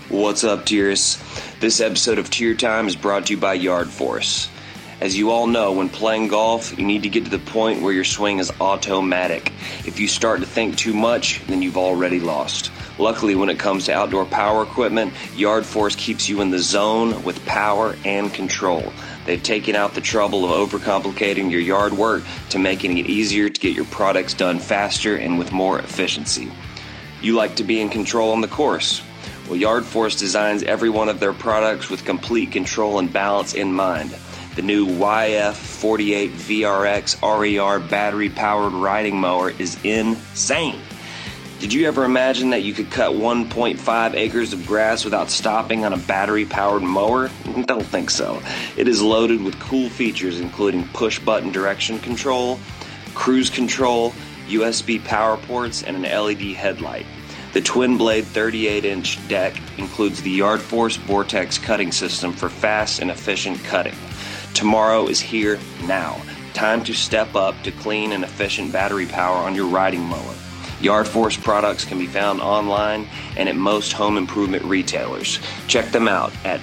What's up, Tiers? This episode of Tier Time is brought to you by Yard Force. As you all know, when playing golf, you need to get to the point where your swing is automatic. If you start to think too much, then you've already lost. Luckily, when it comes to outdoor power equipment, Yard Force keeps you in the zone with power and control. They've taken out the trouble of overcomplicating your yard work to making it easier to get your products done faster and with more efficiency. You like to be in control on the course. Well, Yard Force designs every one of their products with complete control and balance in mind. The new YF48 VRX RER battery-powered riding mower is insane. Did you ever imagine that you could cut 1.5 acres of grass without stopping on a battery-powered mower? Don't think so. It is loaded with cool features including push-button direction control, cruise control, USB power ports, and an LED headlight. The twin-blade 38-inch deck includes the Yard Force Vortex cutting system for fast and efficient cutting. Tomorrow is here now. Time to step up to clean and efficient battery power on your riding mower. Yard Force products can be found online and at most home improvement retailers. Check them out at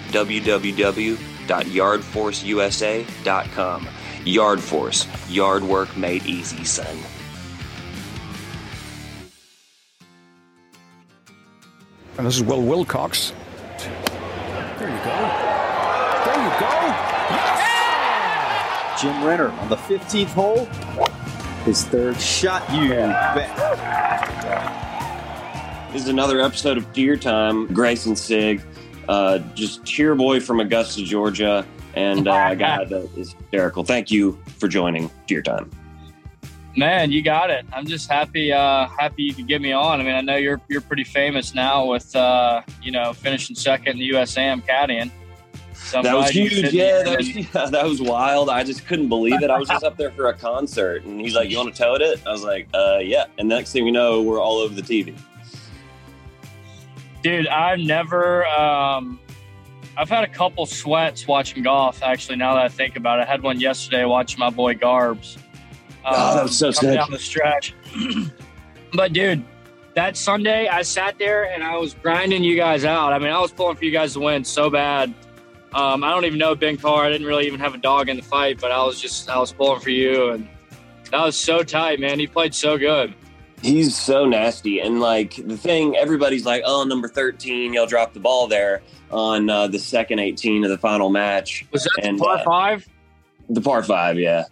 www.yardforceusa.com. Yard Force, yard work made easy, son. And this is Will Wilcox. There you go. There you go. Yes! Jim Renner on the 15th hole. His third shot. You bet. This is another episode of Deer Time. Grayson Sig, just cheer boy from Augusta, Georgia, and a guy that is hysterical. Thank you for joining Deer Time. Man, you got it. I'm just happy you could get me on. I mean, I know you're pretty famous now with finishing second in the USAM caddying. So that was huge. Yeah, that was wild. I just couldn't believe it. I was just up there for a concert, and he's like, "You want to tote it?" I was like, "Yeah." And next thing you know, we're all over the TV. Dude, I've never. I've had a couple sweats watching golf. Actually, now that I think about it, I had one yesterday watching my boy Garbs. That was so sick. Down the stretch. But dude, that Sunday I sat there and I was grinding you guys out. I mean, I was pulling for you guys to win so bad. I don't even know Ben Carr. I didn't really even have a dog in the fight, but I was pulling for you, and that was so tight, man. He played so good. He's so nasty. And like the thing, everybody's like, "Oh, number 13, y'all dropped the ball there on the second 18 of the final match." Was that the par 5? The par 5, yeah.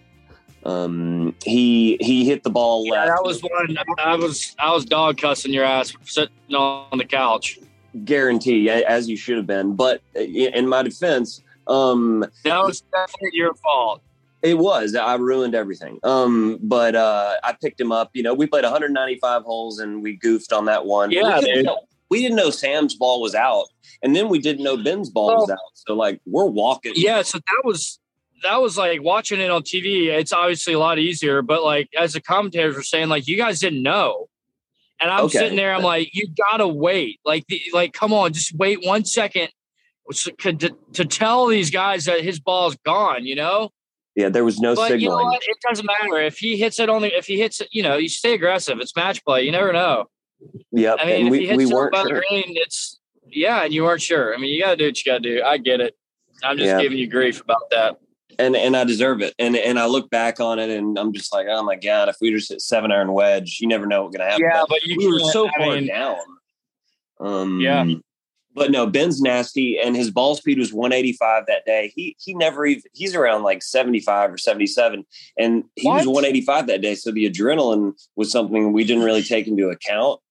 He hit the ball left. Yeah, that was one. I was dog cussing your ass sitting on the couch. Guarantee, as you should have been. But in my defense, that was definitely your fault. It was. I ruined everything. But I picked him up. You know, we played 195 holes and we goofed on that one. Yeah, we didn't know Sam's ball was out, and then we didn't know Ben's ball was out. So like we're walking. Yeah, so that was like watching it on TV. It's obviously a lot easier, but like as the commentators were saying, like you guys didn't know. And I'm sitting there, I'm like, you gotta wait. Like, come on, just wait 1 second to tell these guys that his ball's gone, you know? Yeah, there was no signaling. You know what? It doesn't matter. If he hits it you stay aggressive. It's match play. You never know. Yeah. I mean, if he hits it by the green, and you weren't sure. I mean, you gotta do what you gotta do. I get it. I'm just giving you grief about that. And I deserve it. And I look back on it and I'm just like, oh my God, if we just hit 7-iron wedge, you never know what's going to happen. Yeah, but we were so far down. Yeah. But no, Ben's nasty and his ball speed was 185 that day. He's around like 75 or 77 and he was 185 that day. So the adrenaline was something we didn't really take into account.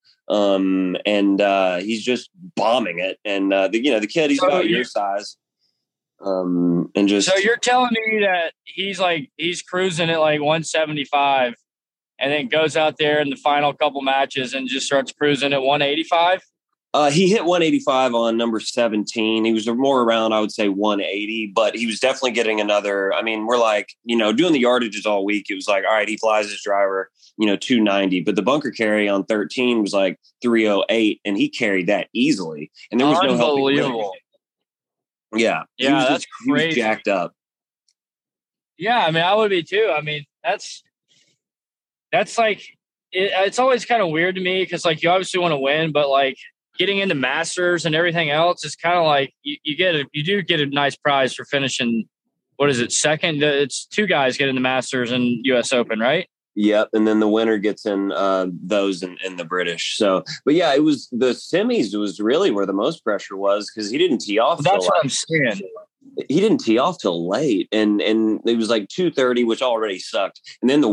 He's just bombing it. And the kid, he's about your size. So you're telling me that he's cruising at like 175 and then goes out there in the final couple matches and just starts cruising at 185? He hit 185 on number 17. He was more around, I would say 180, but he was definitely getting another. I mean, we're like, doing the yardages all week. It was like, all right, he flies his driver, 290, but the bunker carry on 13 was like 308 and he carried that easily. And there was no help. Unbelievable. Yeah. That's crazy. He was jacked up. Yeah. I mean, I would be too. I mean, that's like, it's always kind of weird to me because like you obviously want to win, but like getting into Masters and everything else, it's kind of like you do get a nice prize for finishing. What is it? Second? It's 2 guys get in the Masters and U.S. Open, right? Yep, and then the winner gets in those in the British. So, but yeah, it was the semis was really where the most pressure was because he didn't tee off. Well, that's what I'm saying. He didn't tee off till late, and it was like 2:30, which already sucked. And then the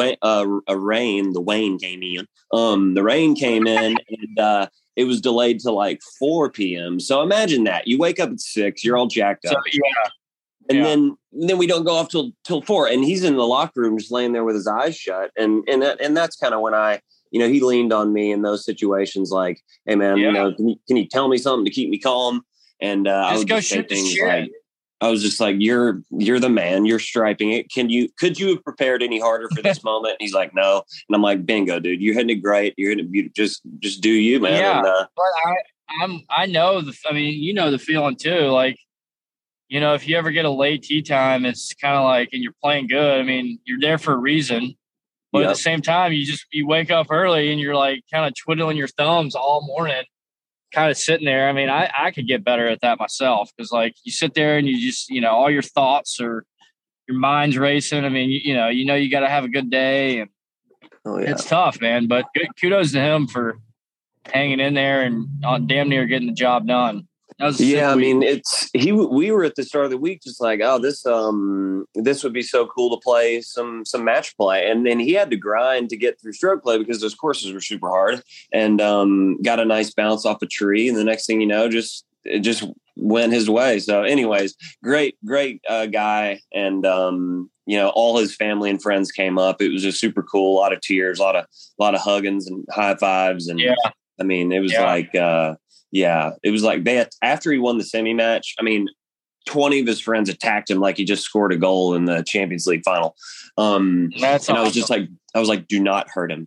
rain came in. The rain came in, and it was delayed to like 4 p.m. So imagine that you wake up at 6, you're all jacked up. So, yeah. And then we don't go off till 4, and he's in the locker room just laying there with his eyes shut. And that's kind of when he leaned on me in those situations, like, hey man, can you tell me something to keep me calm? And I would just say things like, I was just like, you're the man, you're striping it. Could you have prepared any harder for this moment? And he's like, no. And I'm like, bingo, dude, you're hitting it great. You're hitting it, just do you, man. Yeah. And, but I know the feeling too. Like, if you ever get a late tee time, it's kind of like, and you're playing good. I mean, you're there for a reason, but at the same time, you wake up early and you're like kind of twiddling your thumbs all morning, kind of sitting there. I mean, I could get better at that myself because like you sit there and you just, all your thoughts or your mind's racing. I mean, you got to have a good day, and it's tough, man. But kudos to him for hanging in there and damn near getting the job done. I mean, we were at the start of the week just like, oh, this would be so cool to play some match play, and then he had to grind to get through stroke play because those courses were super hard, and got a nice bounce off a tree, and the next thing you know, it just went his way. So anyways, great guy, and all his family and friends came up. It was just super cool, a lot of tears, a lot of huggings and high fives, and I mean, it was like it was like after he won the semi match, I mean, 20 of his friends attacked him like he just scored a goal in the Champions League final. That's and awesome. I was like, do not hurt him.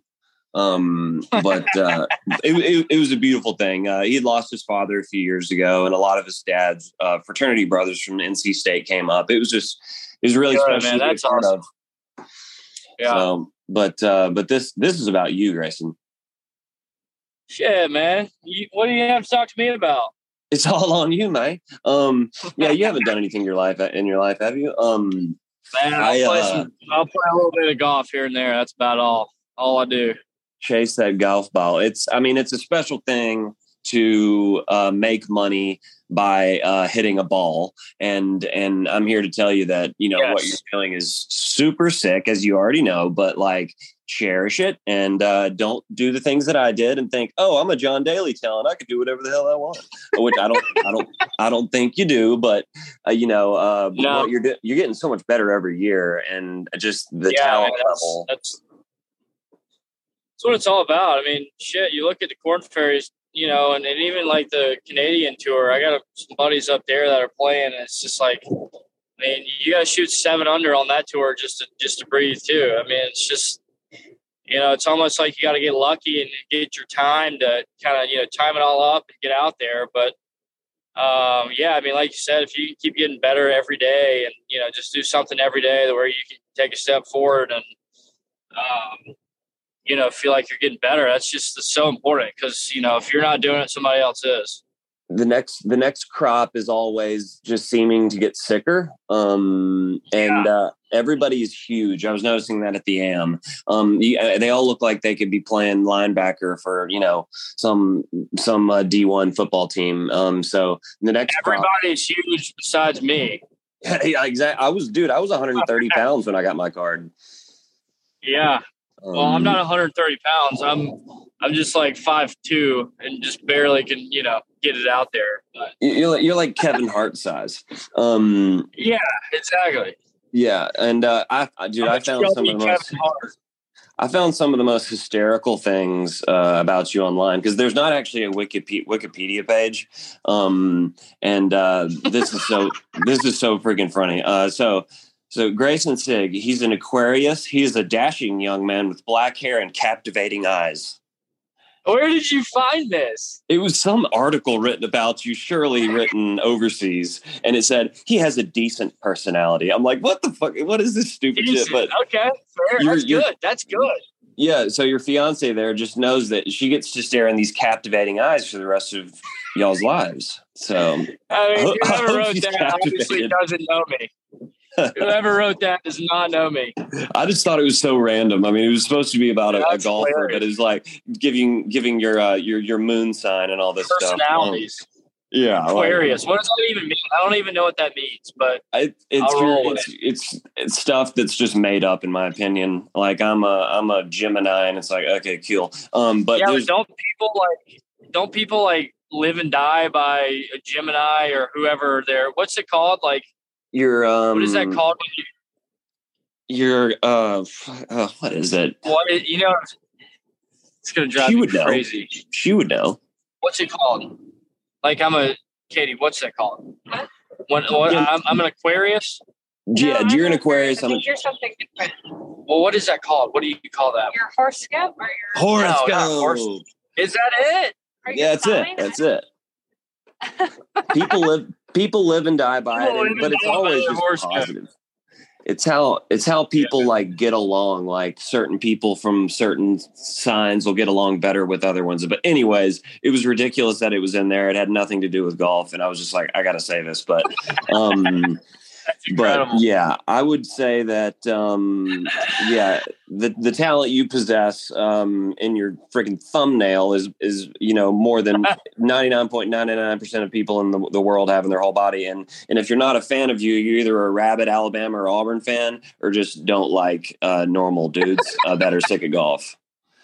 But it was a beautiful thing. He had lost his father a few years ago, and a lot of his dad's fraternity brothers from NC State came up. It was really special. Man, that's awesome. Yeah. So, but this is about you, Grayson. Shit, man. What do you have to talk to me about? It's all on you, man. You haven't done anything in your life, have you? Man, I'll play a little bit of golf here and there. That's about all I do. Chase that golf ball. It's a special thing to make money by hitting a ball, and I'm here to tell you that what you're doing is super sick, as you already know, but like, cherish it, and don't do the things that I did and think, oh, I'm a John Daly talent, I could do whatever the hell I want, which I don't think you do, but no. What you're getting so much better every year, and just the talent level. That's what it's all about. I mean, shit, you look at the Corn Ferries, and even like the Canadian tour, I got some buddies up there that are playing, and it's just like, I mean, you got to shoot 7 under on that tour just to breathe too. I mean, it's just, it's almost like you got to get lucky and get your time to kind of, time it all up and get out there. But, I mean, like you said, if you keep getting better every day and, just do something every day where you can take a step forward and, feel like you're getting better, that's so important because, if you're not doing it, somebody else is. The next crop is always just seeming to get sicker. Everybody is huge. I was noticing that at the AM. They all look like they could be playing linebacker for, some D1 football team. So the next everybody's huge besides me. Yeah, exactly. I was 130 pounds when I got my card. Yeah. Well, I'm not 130 pounds. I'm just like 5'2" and just barely can, get it out there. But you're like Kevin Hart size. Yeah, exactly. Yeah, and I found some of the most hysterical things about you online, because there's not actually a Wikipedia page, this is so freaking funny. So Grayson Sigg, he's an Aquarius. He is a dashing young man with black hair and captivating eyes. Where did you find this? It was some article written about you, surely written overseas, and it said he has a decent personality. I'm like, what the fuck? What is this stupid shit? But okay, fair. That's good. Yeah, so your fiance there just knows that she gets to stare in these captivating eyes for the rest of y'all's lives. So I mean, whoever wrote that obviously doesn't know me. Whoever wrote that does not know me. I just thought it was so random. I mean, it was supposed to be about a golfer, hilarious. But it's like giving your moon sign and all this personalities. Stuff. Yeah, Aquarius. What does that even mean? I don't even know what that means, but it's stuff that's just made up, in my opinion. Like I'm a Gemini, and it's like, okay, cool. But yeah, don't people like live and die by a Gemini or whoever they're? What's it called? Like what is that called? What is it? What it's gonna drive me crazy. She would know. What's it called? Like Katie, what's that called? I'm an Aquarius. Yeah, no, you're an Aquarius. I think you're something different. Well, what is that called? What do you call that? Your horoscope or your horoscope? No, horoscope. Is that it? Yeah, that's it. People live and die by it, but it's always just positive. It's how people like get along. Like certain people from certain signs will get along better with other ones. But anyways, it was ridiculous that it was in there. It had nothing to do with golf, and I was just like, I got to say this. But but yeah, I would say that the talent you possess in your freaking thumbnail is more than 99.99% of people in the world have in their whole body. And if you're not a fan of you're either a rabid Alabama or Auburn fan, or just don't like normal dudes that are sick of golf.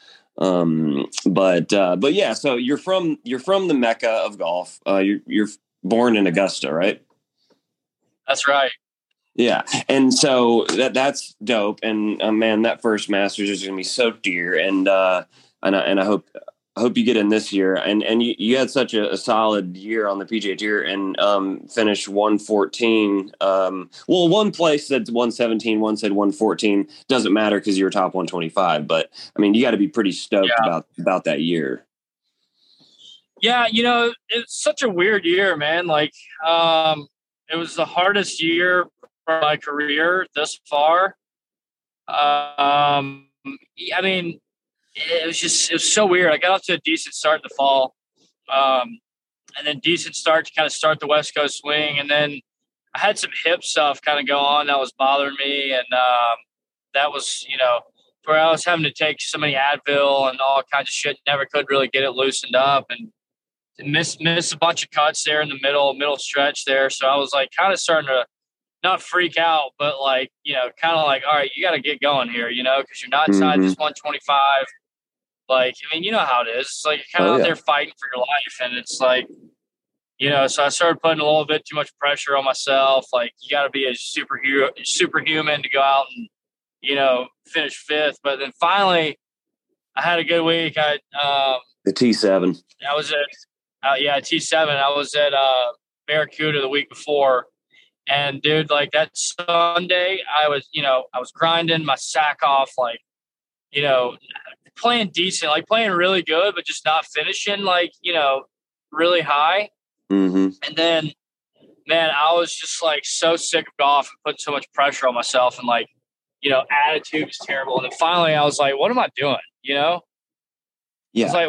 But yeah, so you're from the Mecca of golf. You're born in Augusta, right? That's right. Yeah. And so that's dope. And man, that first Masters is going to be so dear. And I hope you get in this year. And you had such a solid year on the PGA Tour and finished 114. One place said 117, one said 114. Doesn't matter because you were top 125. But I mean, you got to be pretty stoked about that year. Yeah, it's such a weird year, man. Like, it was the hardest year for my career thus far. I mean, it was so weird. I got off to a decent start in the fall, and then decent start to kind of start the West Coast swing. And then I had some hip stuff kind of go on that was bothering me. And that was, where I was having to take so many Advil and all kinds of shit, never could really get it loosened up. And miss a bunch of cuts there in the middle stretch there. So I was like kind of starting to not freak out, but like, kind of like, all right, you got to get going here, because you're not inside this 125. Like, I mean, you know how it is. It's like you're kind of out there fighting for your life. And it's like, so I started putting a little bit too much pressure on myself. Like, you got to be a superhuman to go out and, finish fifth. But then finally I had a good week. The T7. I was at, T7. I was at Barracuda the week before. And dude, like that Sunday, I was grinding my sack off, like, playing decent, like playing really good, but just not finishing like, really high. Mm-hmm. And then, man, I was just like so sick of golf and putting so much pressure on myself and like, attitude was terrible. And then finally I was like, what am I doing? Yeah. I was like,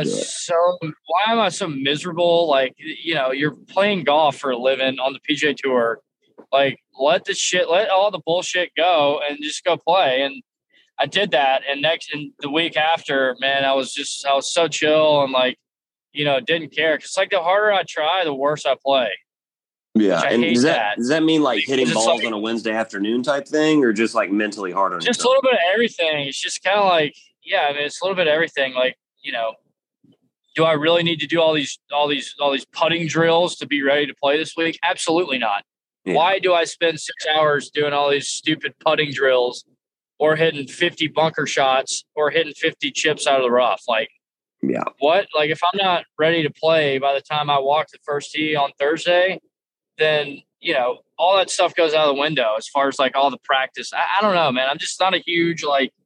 why am I so miserable? Like, you're playing golf for a living on the PGA Tour. Like, let all the bullshit go and just go play. And I did that. And the week after, man, I was so chill and like, didn't care. Cause like the harder I try, the worse I play. Yeah. And does that mean like hitting balls on a Wednesday afternoon type thing, or just like mentally hard on just yourself? A little bit of everything. It's just kind of like, it's a little bit of everything. Like, do I really need to do all these putting drills to be ready to play this week? Absolutely not. Yeah. Why do I spend 6 hours doing all these stupid putting drills or hitting 50 bunker shots or hitting 50 chips out of the rough? Like, what? Like, if I'm not ready to play by the time I walk the first tee on Thursday, then, all that stuff goes out of the window as far as like all the practice. I don't know, man. I'm just not a huge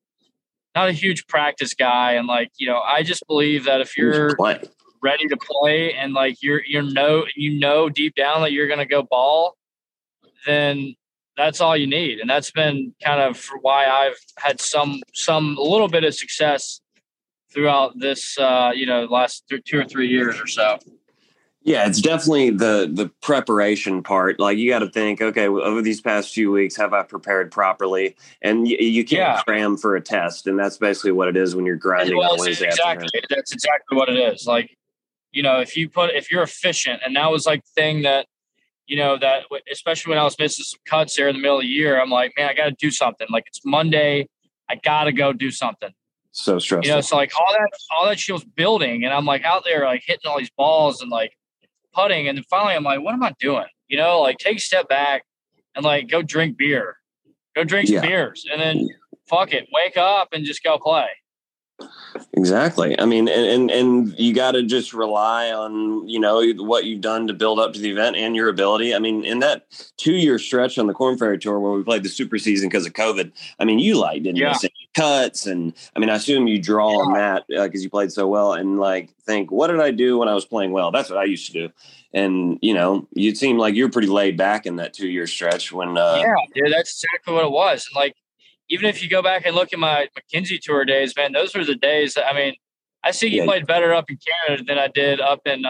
practice guy. And like, I just believe that if you're ready to play and like you know deep down that you're going to go ball, then that's all you need. And that's been kind of why I've had some a little bit of success throughout this, last 2 or 3 years or so. Yeah, it's definitely the preparation part. Like, you got to think, okay, over these past few weeks, have I prepared properly? And you can't cram for a test, and that's basically what it is when you're grinding on Wednesday afternoon. That's exactly what it is. Like, if you're efficient, and that was like the thing that, that especially when I was missing some cuts there in the middle of the year, I'm like, man, I got to do something. Like, it's Monday, I got to go do something. So stressful. So like all that shit was building, and I'm like out there like hitting all these balls and like putting, and then finally I'm like, what am I doing? Like, take a step back and like go drink beer, go drink some beers, and then fuck it, wake up and just go play. Exactly. I mean, and you got to just rely on, what you've done to build up to the event and your ability. I mean, in that 2-year stretch on the Korn Ferry Tour where we played the super season because of COVID, I mean, you didn't miss any cuts. And I mean, I assume you draw on that because you played so well and think, what did I do when I was playing well? That's what I used to do. And, you'd seem like you're pretty laid back in that 2-year stretch when. Dude, that's exactly what it was. And like, even if you go back and look at my Mackenzie Tour days, man, those were the days that, I mean, I see you played better up in Canada than I did up in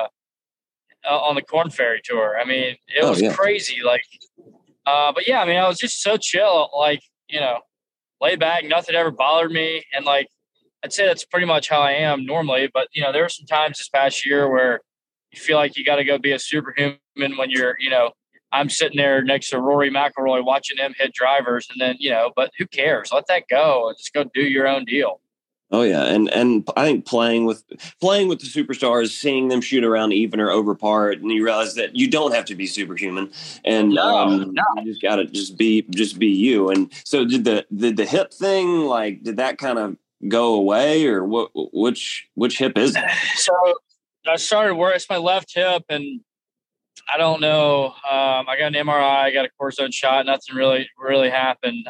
on the Korn Ferry Tour. I mean, it was crazy. Like, but yeah, I mean, I was just so chill, like, laid back, nothing ever bothered me. And like, I'd say that's pretty much how I am normally. But, there were some times this past year where you feel like you got to go be a superhuman when you're, I'm sitting there next to Rory McIlroy watching him hit drivers, and then, but who cares? Let that go and just go do your own deal. Oh yeah. And I think playing with the superstars, seeing them shoot around even or over par, and you realize that you don't have to be superhuman, and you just got to just be you. And so did the hip thing, like, did that kind of go away, or which hip is it? So I started where it's my left hip, and I don't know. I got an MRI, I got a cortisone shot. Nothing really happened.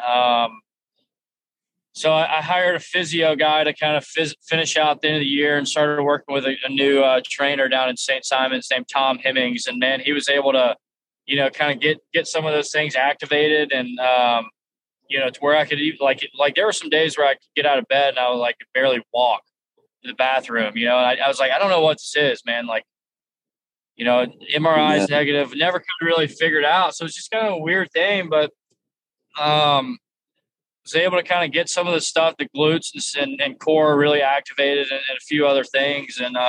So I hired a physio guy to kind of finish out the end of the year, and started working with a new trainer down in St. Simons named Tom Hemmings. And man, he was able to, kind of get some of those things activated, and to where I could like there were some days where I could get out of bed and I was could barely walk to the bathroom. And I was like, I don't know what this is, man. Like, MRI is negative, never could really figure it out. So it's just kind of a weird thing, but was able to kind of get some of the stuff, the glutes and core really activated, and a few other things. And,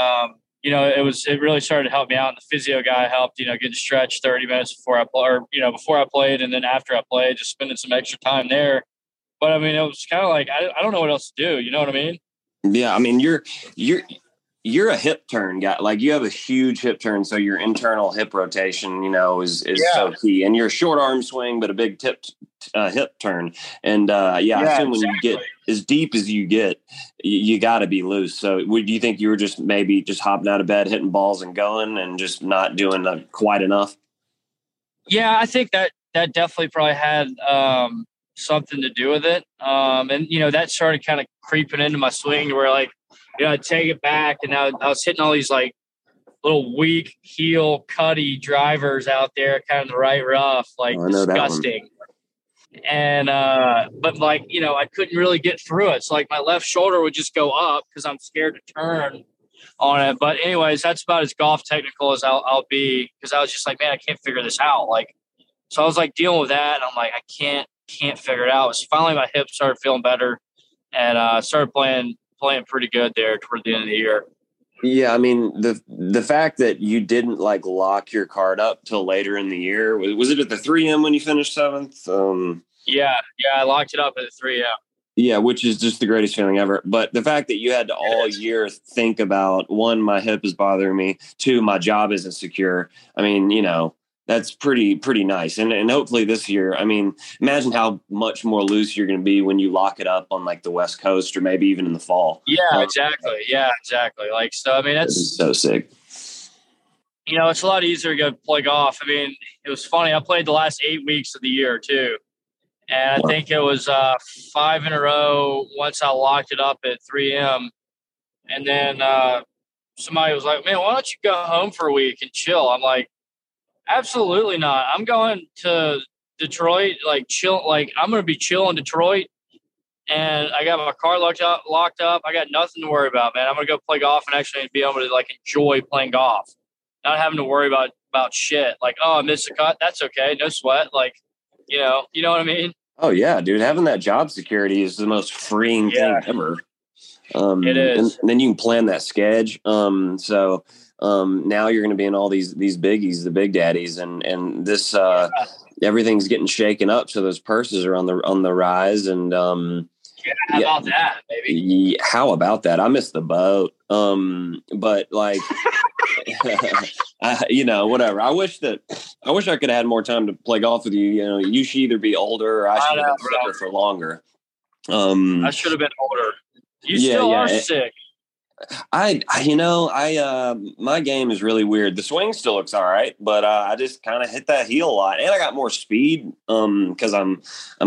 it really started to help me out. And the physio guy helped, get to stretch 30 minutes before I played. And then after I played, just spending some extra time there. But I mean, it was kind of like, I don't know what else to do. You know what I mean? Yeah. I mean, you're a hip turn guy. Like, you have a huge hip turn, so your internal hip rotation, is so key. And you're a short arm swing, but a big hip turn. And I assume when you get as deep as you get, you got to be loose. So, do you think you were just maybe just hopping out of bed, hitting balls, and going, and just not doing quite enough? Yeah, I think that definitely probably had something to do with it. And that started kind of creeping into my swing, where I'd take it back, and I was hitting all these little weak heel cutty drivers out there, kind of the right rough, disgusting. And but I couldn't really get through it. So my left shoulder would just go up because I'm scared to turn on it. But anyways, that's about as golf technical as I'll be, because I was just like, man, I can't figure this out. So I was dealing with that, and I'm like, I can't figure it out. So finally my hips started feeling better, and started playing pretty good there toward the end of the year. Yeah, I mean, the fact that you didn't lock your card up till later in the year, was it at the 3M when you finished 7th? Yeah, I locked it up at the 3M. Yeah, which is just the greatest feeling ever. But the fact that you had to all year think about, 1, my hip is bothering me, 2, my job isn't secure. I mean, that's pretty nice. And hopefully this year, I mean, imagine how much more loose you're going to be when you lock it up on the West Coast, or maybe even in the fall. Yeah, exactly. Yeah, exactly. So, I mean, that's so sick. It's a lot easier to go play golf. I mean, it was funny. I played the last 8 weeks of the year too. And I think it was 5 in a row once I locked it up at 3M. And then somebody was like, man, why don't you go home for a week and chill? I'm like, absolutely not. I'm going to Detroit, like chill, like I'm gonna be chill in Detroit, and I got my car locked up. I got nothing to worry about, man. I'm gonna go play golf and actually be able to like enjoy playing golf, not having to worry about shit. Like, oh, I missed a cut. That's okay, no sweat. Like, you know what I mean? Oh yeah, dude. Having that job security is the most freeing thing ever. It is. And then you can plan that schedule. Now you're going to be in all these biggies, the big daddies, and this everything's getting shaken up. So those purses are on the rise. And how about that, baby? Yeah, how about that? I missed the boat. But like, whatever. I wish I could have had more time to play golf with you. You know, you should either be older or I should have been sicker for longer. I should have been older. You still are sick. My game is really weird. The swing still looks all right, but I just kind of hit that heel a lot, and I got more speed because I'm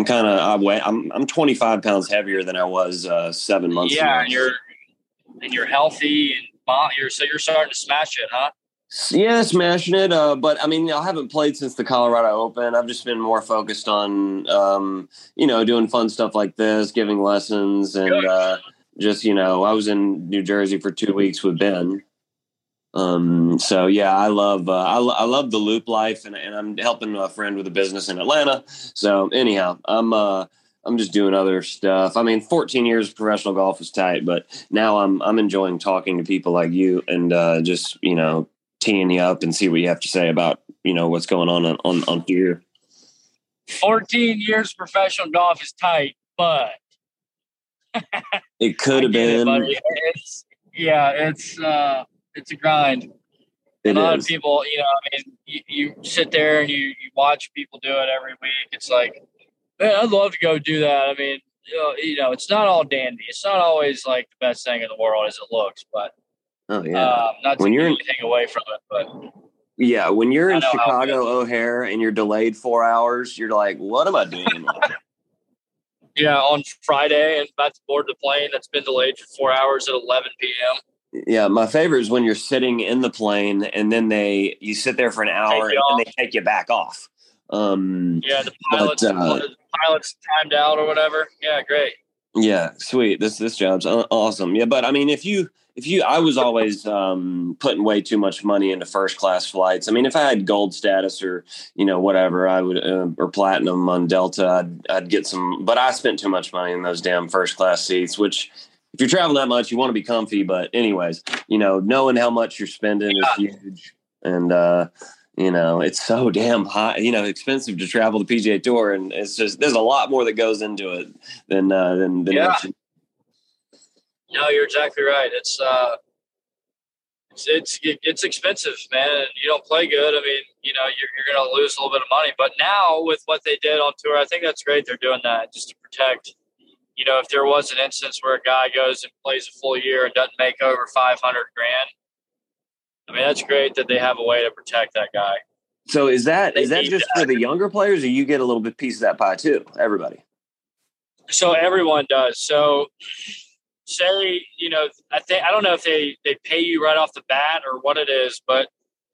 25 pounds heavier than I was 7 months ago. Yeah, and you're healthy, and you're starting to smash it, huh? Yeah, smashing it. But I mean, I haven't played since the Colorado Open. I've just been more focused on doing fun stuff like this, giving lessons, and I was in New Jersey for 2 weeks with Ben. So yeah, I love the loop life, and I'm helping a friend with a business in Atlanta. So anyhow, I'm just doing other stuff. I mean, 14 years of professional golf was tight, but now I'm enjoying talking to people like you and just teeing you up and see what you have to say about what's going on here. 14 years of professional golf is tight, but it could have been. It's a grind. A lot of people, you sit there and you watch people do it every week. It's like, man, I'd love to go do that. I mean, it's not all dandy. It's not always like the best thing in the world as it looks, but not taking anything away from it. But yeah, when you're in Chicago O'Hare and you're delayed 4 hours, you're like, what am I doing? Yeah, on Friday and about to board the plane that's been delayed for 4 hours at 11 p.m. Yeah, my favorite is when you're sitting in the plane and then you sit there for an hour and then they take you back off. The pilot's timed out or whatever. Yeah, great. Yeah, sweet. This job's awesome. Yeah, but I mean, if you, I was always putting way too much money into first class flights. I mean, if I had gold status or whatever, I would or platinum on Delta, I'd get some. But I spent too much money in those damn first class seats. Which, if you're traveling that much, you want to be comfy. But anyways, knowing how much you're spending is huge, and it's so damn high. Expensive to travel the PGA Tour, and it's just there's a lot more that goes into it than. No, you're exactly right. It's expensive, man. You don't play good. I mean, you're going to lose a little bit of money. But now with what they did on tour, I think that's great. They're doing that just to protect. If there was an instance where a guy goes and plays a full year and doesn't make over $500,000, I mean, that's great that they have a way to protect that guy. So is that just for the younger players, or you get a little bit piece of that pie too? Everybody. So everyone does. So. Say, I don't know if they pay you right off the bat or what it is, but,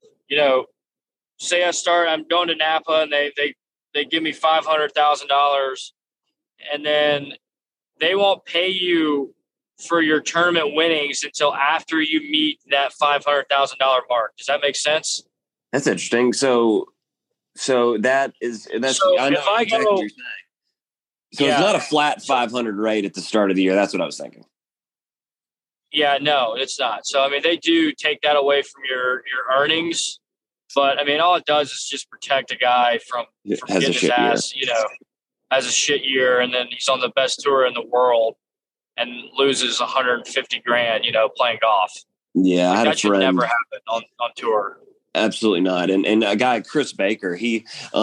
say I'm going to Napa and they give me $500,000 and then they won't pay you for your tournament winnings until after you meet that $500,000 mark. Does that make sense? That's interesting. So that's, so I know if I exactly go, what you're saying. So it's not a flat 500 rate at the start of the year. That's what I was thinking. Yeah, no, it's not. So, I mean, they do take that away from your earnings. But, I mean, all it does is just protect a guy from getting his ass, has a shit year. And then he's on the best tour in the world and loses $150,000, playing golf. Yeah, I had that should never happen on tour. Absolutely not. And a guy, Chris Baker, he's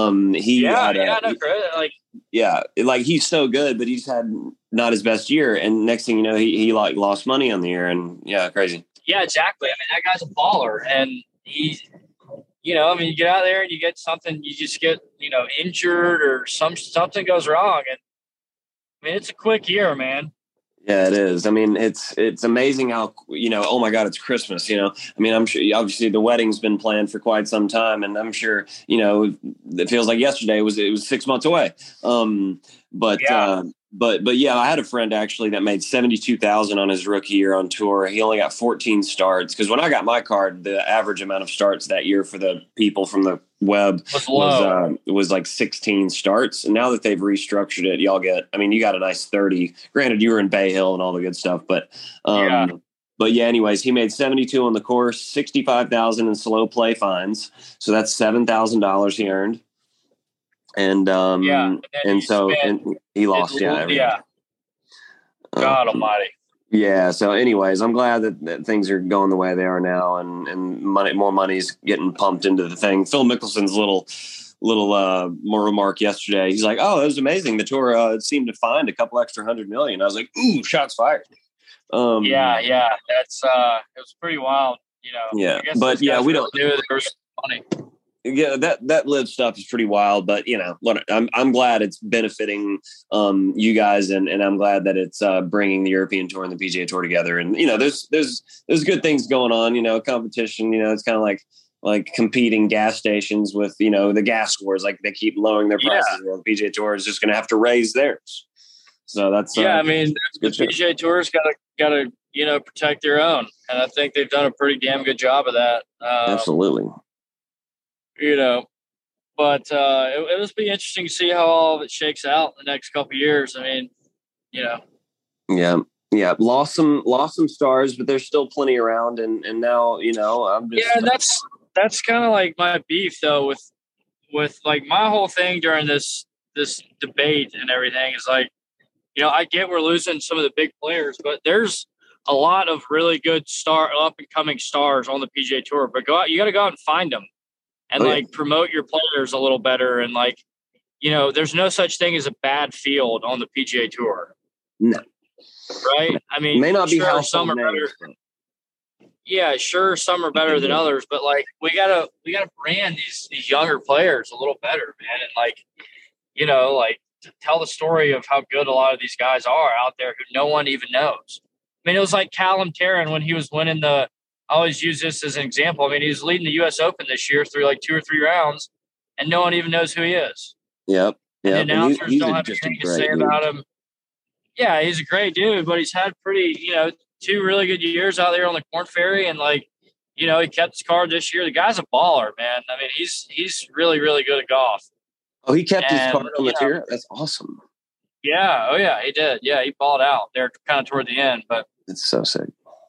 so good, but he's had not his best year. And next thing you know, he lost money on the year, and crazy. Yeah, exactly. I mean, that guy's a baller, and he's, you get out there and you get something, you just get, injured or something goes wrong. And I mean, it's a quick year, man. Yeah, it is. I mean, it's amazing how, oh my God, it's Christmas, I mean, I'm sure obviously the wedding's been planned for quite some time, and I'm sure, it feels like yesterday it was 6 months away. But yeah, I had a friend actually that made 72,000 on his rookie year on tour. He only got 14 starts, because when I got my card, the average amount of starts that year for the people from the web was like 16 starts. And now that they've restructured it, you got a nice 30. Granted, you were in Bay Hill and all the good stuff, but anyways, he made 72 on the course, 65,000 in slow play fines. So that's $7,000 he earned. And he lost. God almighty. Yeah. So anyways, I'm glad that things are going the way they are now, and more money's getting pumped into the thing. Phil Mickelson's little more remark yesterday. He's like, "Oh, it was amazing. The tour seemed to find a couple extra $100 million." I was like, "Ooh, shots fired." That's it was pretty wild. Yeah, but we don't knew there was money. Yeah, that live stuff is pretty wild, but I'm glad it's benefiting you guys, and I'm glad that it's bringing the European Tour and the PGA Tour together. And there's good things going on. Competition. It's kind of like competing gas stations with the gas wars. Like, they keep lowering their prices. Well, the PGA Tour is just going to have to raise theirs. So that's I mean, the PGA Tour's got to protect their own, and I think they've done a pretty damn good job of that. Absolutely. But it must be interesting to see how all of it shakes out in the next couple of years. I mean, Yeah. Lost some stars, but there's still plenty around. And now, I'm just. Yeah, that's kind of like my beef though with like my whole thing during this debate and everything is like, I get we're losing some of the big players, but there's a lot of really good up and coming stars on the PGA Tour. But you got to go out and find them. And promote your players a little better. And there's no such thing as a bad field on the PGA Tour. No. Right? I mean, it may not be how some are better. Yeah, sure, some are better than others, but we gotta brand these younger players a little better, man. And tell the story of how good a lot of these guys are out there who no one even knows. I mean, it was like Callum Tarrant when he was winning I always use this as an example. I mean, he's leading the U.S. Open this year through 2 or 3 rounds, and no one even knows who he is. Yep. And announcers don't have anything to say about him. Yeah, he's a great dude, but he's had pretty, 2 really good years out there on the Korn Ferry, and he kept his card this year. The guy's a baller, man. I mean, he's really, really good at golf. Oh, he kept his card on the tour? That's awesome. Yeah. Oh, yeah, he did. Yeah, he balled out there kind of toward the end, but it's so sick.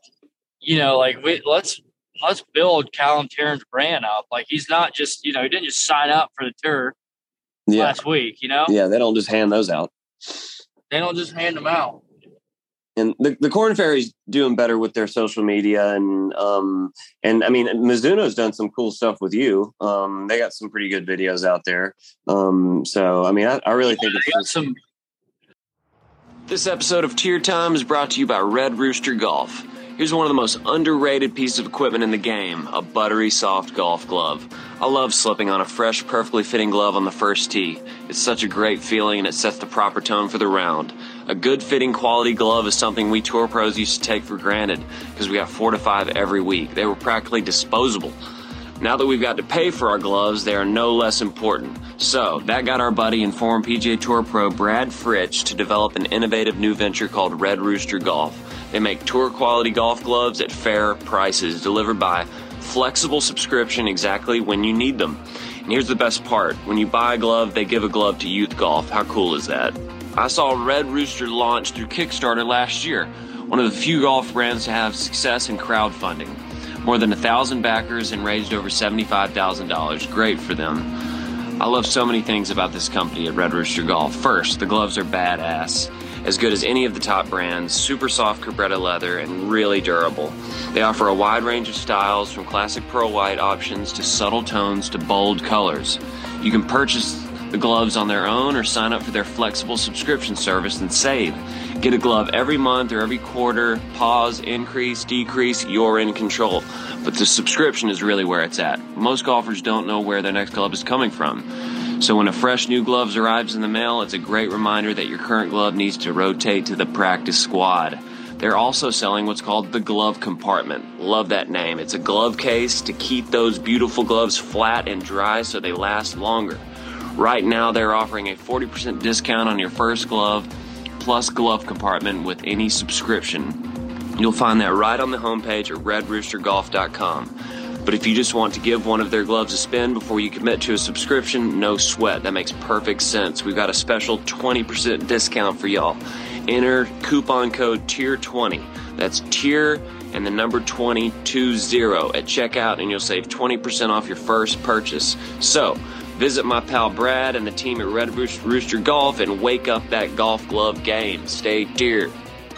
Let's build Callum Tarrant's brand up. He's not just, he didn't just sign up for the tour last week, Yeah, they don't just hand those out. They don't just hand them out. And the Korn Ferry's doing better with their social media, and I mean, Mizuno's done some cool stuff with you. They got some pretty good videos out there. So I mean, I really think it's some. This episode of Tier Time is brought to you by Red Rooster Golf. Here's one of the most underrated pieces of equipment in the game, a buttery soft golf glove. I love slipping on a fresh, perfectly fitting glove on the first tee. It's such a great feeling, and it sets the proper tone for the round. A good fitting quality glove is something we tour pros used to take for granted because we got 4 to 5 every week. They were practically disposable. Now that we've got to pay for our gloves, they are no less important. So, that got our buddy and former PGA Tour pro Brad Fritsch to develop an innovative new venture called Red Rooster Golf. They make tour-quality golf gloves at fair prices, delivered by flexible subscription exactly when you need them. And here's the best part. When you buy a glove, they give a glove to Youth Golf. How cool is that? I saw Red Rooster launch through Kickstarter last year, one of the few golf brands to have success in crowdfunding. More than 1,000 backers and raised over $75,000. Great for them. I love so many things about this company at Red Rooster Golf. First, the gloves are badass. As good as any of the top brands, super soft Cabretta leather, and really durable. They offer a wide range of styles, from classic pearl white options to subtle tones to bold colors. You can purchase the gloves on their own or sign up for their flexible subscription service and save. Get a glove every month or every quarter. Pause, increase, decrease, you're in control. But the subscription is really where it's at. Most golfers don't know where their next glove is coming from. So when a fresh new glove arrives in the mail, it's a great reminder that your current glove needs to rotate to the practice squad. They're also selling what's called the glove compartment. Love that name. It's a glove case to keep those beautiful gloves flat and dry so they last longer. Right now, they're offering a 40% discount on your first glove plus glove compartment with any subscription. You'll find that right on the homepage at redroostergolf.com. But if you just want to give one of their gloves a spin before you commit to a subscription, no sweat. That makes perfect sense. We've got a special 20% discount for y'all. Enter coupon code TIER20. That's TIER and the number 20 at checkout, and you'll save 20% off your first purchase. So, visit my pal Brad and the team at Red Rooster Golf and wake up that golf glove game. Stay tiered.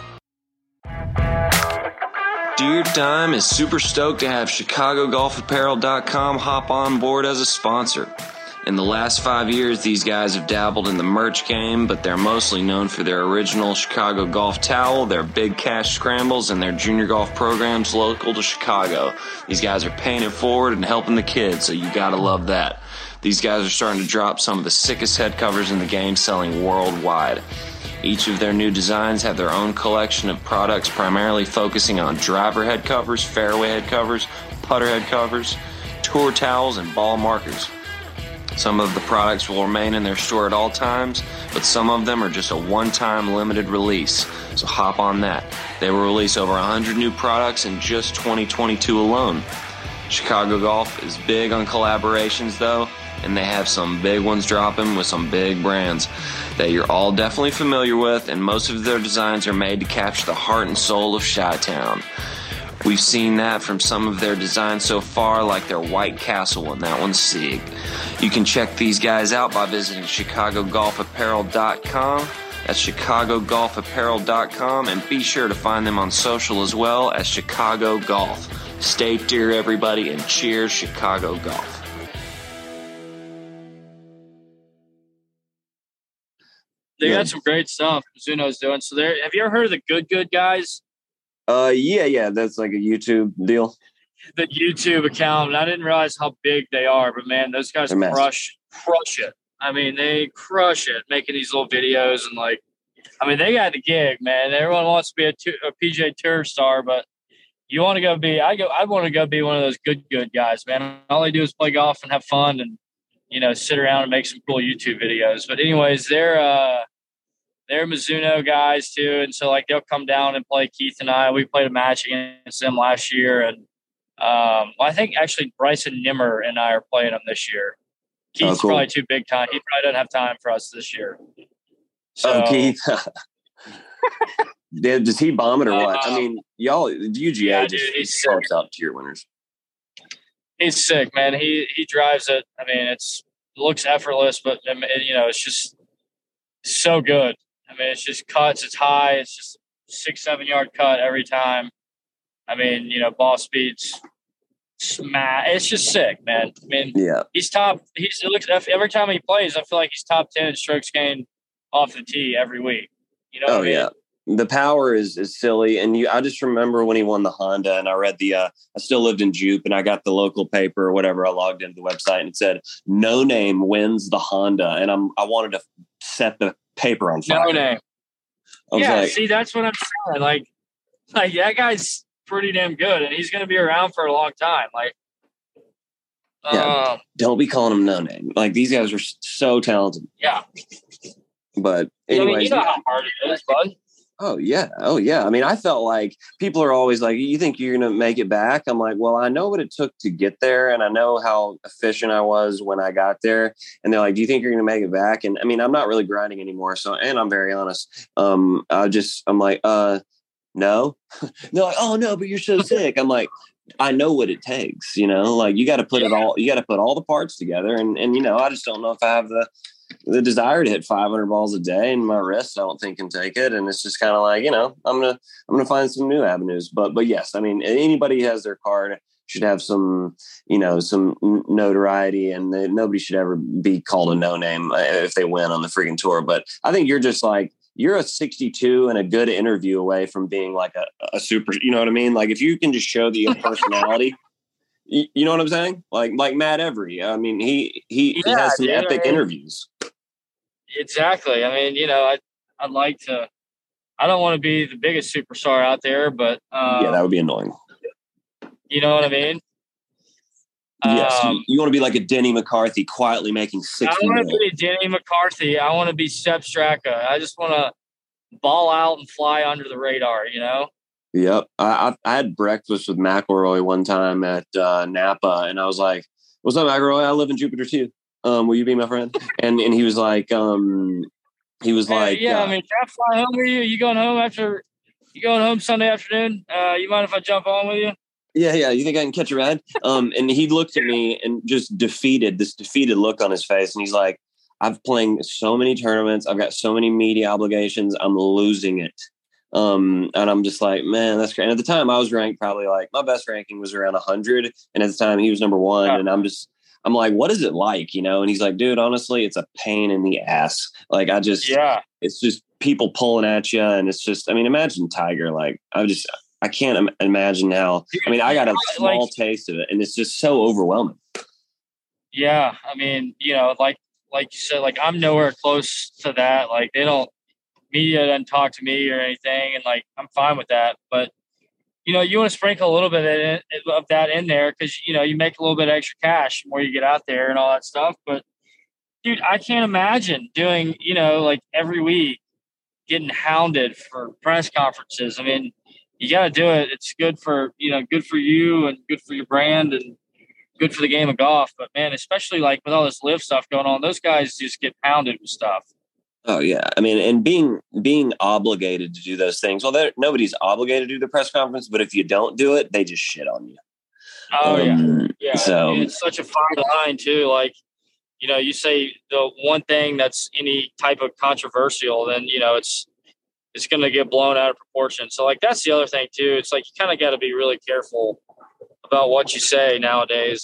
Deer Time is super stoked to have ChicagoGolfApparel.com hop on board as a sponsor. In the last 5 years, these guys have dabbled in the merch game, but they're mostly known for their original Chicago golf towel, their big cash scrambles, and their junior golf programs local to Chicago. These guys are paying it forward and helping the kids, so you gotta love that. These guys are starting to drop some of the sickest head covers in the game, selling worldwide. Each of their new designs have their own collection of products, primarily focusing on driver head covers, fairway head covers, putter head covers, tour towels, and ball markers. Some of the products will remain in their store at all times, but some of them are just a one-time limited release, so hop on that. They will release over 100 new products in just 2022 alone. Chicago Golf is big on collaborations, though, and they have some big ones dropping with some big brands that you're all definitely familiar with, and most of their designs are made to capture the heart and soul of Chi-Town. We've seen that from some of their designs so far, like their White Castle one. That one's sick. You can check these guys out by visiting ChicagoGolfApparel.com. That's ChicagoGolfApparel.com, and be sure to find them on social as well as Chicago Golf. Stay dear, everybody, and cheers, Chicago Golf. They got some great stuff Mizuno's doing. So there, have you ever heard of the Good guys? Yeah. That's like a YouTube deal. The YouTube account. I didn't realize how big they are, but man, those guys crush it. I mean, they crush it making these little videos and they got the gig, man. Everyone wants to be a PGA Tour star, but you want to go be, I want to go be one of those good guys, man. All I do is play golf and have fun and, sit around and make some cool YouTube videos. But anyways, they're Mizuno guys too. And so they'll come down and play Keith and I. We played a match against them last year. And I think actually Bryson Nimmer and I are playing them this year. Keith's probably too big time. He probably doesn't have time for us this year. So, Keith. Does he bomb it or what? I mean, y'all, UGA just helps out tier winners. He's sick, man. He drives it. I mean, it looks effortless, but it's just so good. I mean, it's just cuts. It's high. It's just 6-7 yard cut every time. I mean, ball speeds, smash. It's just sick, man. I mean, he's top. Every time he plays, I feel like he's top 10 in strokes gained off the tee every week. You know what I mean? Yeah. The power is silly. And I just remember when he won the Honda, and I read I still lived in Jupe, and I got the local paper or whatever. I logged into the website and it said, "No Name wins the Honda." And I wanted to set the paper on fire. No Name. See, that's what I'm saying. Like that guy's pretty damn good, and he's going to be around for a long time. Don't be calling him No Name. These guys are so talented. Yeah. But anyways, you know how hard it is, bud. Oh yeah. I mean, I felt like people are always like, "You think you're going to make it back?" I'm like, well, I know what it took to get there, and I know how efficient I was when I got there. And they're like, "Do you think you're going to make it back?" And I mean, I'm not really grinding anymore. So, and I'm very honest. I'm like, no. They're like, "Oh no, but you're so sick." I'm like, I know what it takes. You got to put it all. You got to put all the parts together, and I just don't know if I have the desire to hit 500 balls a day, and my wrist I don't think can take it. And it's just kind of like, I'm gonna find some new avenues. But yes, I mean, anybody who has their card should have some notoriety, and nobody should ever be called a no name if they win on the freaking tour. But I think you're just you're a 62 and a good interview away from being like a super, you know what I mean? Like if you can just show the personality. You know what I'm saying? Like Matt Every. I mean, he has some epic interviews. Exactly. I mean, I'd like to. I don't want to be the biggest superstar out there, but that would be annoying. You know what I mean? Yes, you want to be like a Denny McCarthy, quietly making 60 I want to be Denny McCarthy. I want to be Sepp Straka. I just want to ball out and fly under the radar, Yep. I had breakfast with McElroy one time at Napa, and I was like, "What's up, McElroy? I live in Jupiter too. Will you be my friend?" And he was like, "Yeah, I mean, can I fly home with you? You going home Sunday afternoon? You mind if I jump on with you?" Yeah. You think I can catch a ride? And he looked at me and just defeated look on his face. And he's like, I've playing so many tournaments. I've got so many media obligations. I'm losing it. And I'm just like, man, that's great. And at the time I was ranked probably like my best ranking was around 100. And at the time he was number 1. And I'm like, what is it like? And he's like, dude, honestly, it's a pain in the ass. Like it's just people pulling at you. And it's just, I mean, imagine Tiger. Like I can't imagine how. I mean, I got a small taste of it, and it's just so overwhelming. Yeah, I mean, like you said, like I'm nowhere close to that. Like media doesn't talk to me or anything, and like I'm fine with that. But you want to sprinkle a little bit of that in there because you make a little bit extra cash the more you get out there and all that stuff. But dude, I can't imagine doing like every week getting hounded for press conferences. I mean, you got to do it. It's good for good for you and good for your brand and good for the game of golf. But man, especially like with all this live stuff going on, those guys just get pounded with stuff. Oh yeah, I mean, and being obligated to do those things. Well, nobody's obligated to do the press conference, but if you don't do it, they just shit on you. Oh yeah. So it's such a fine line too. Like you say the one thing that's any type of controversial, then it's going to get blown out of proportion. So like, that's the other thing too. It's like, you kind of got to be really careful about what you say nowadays.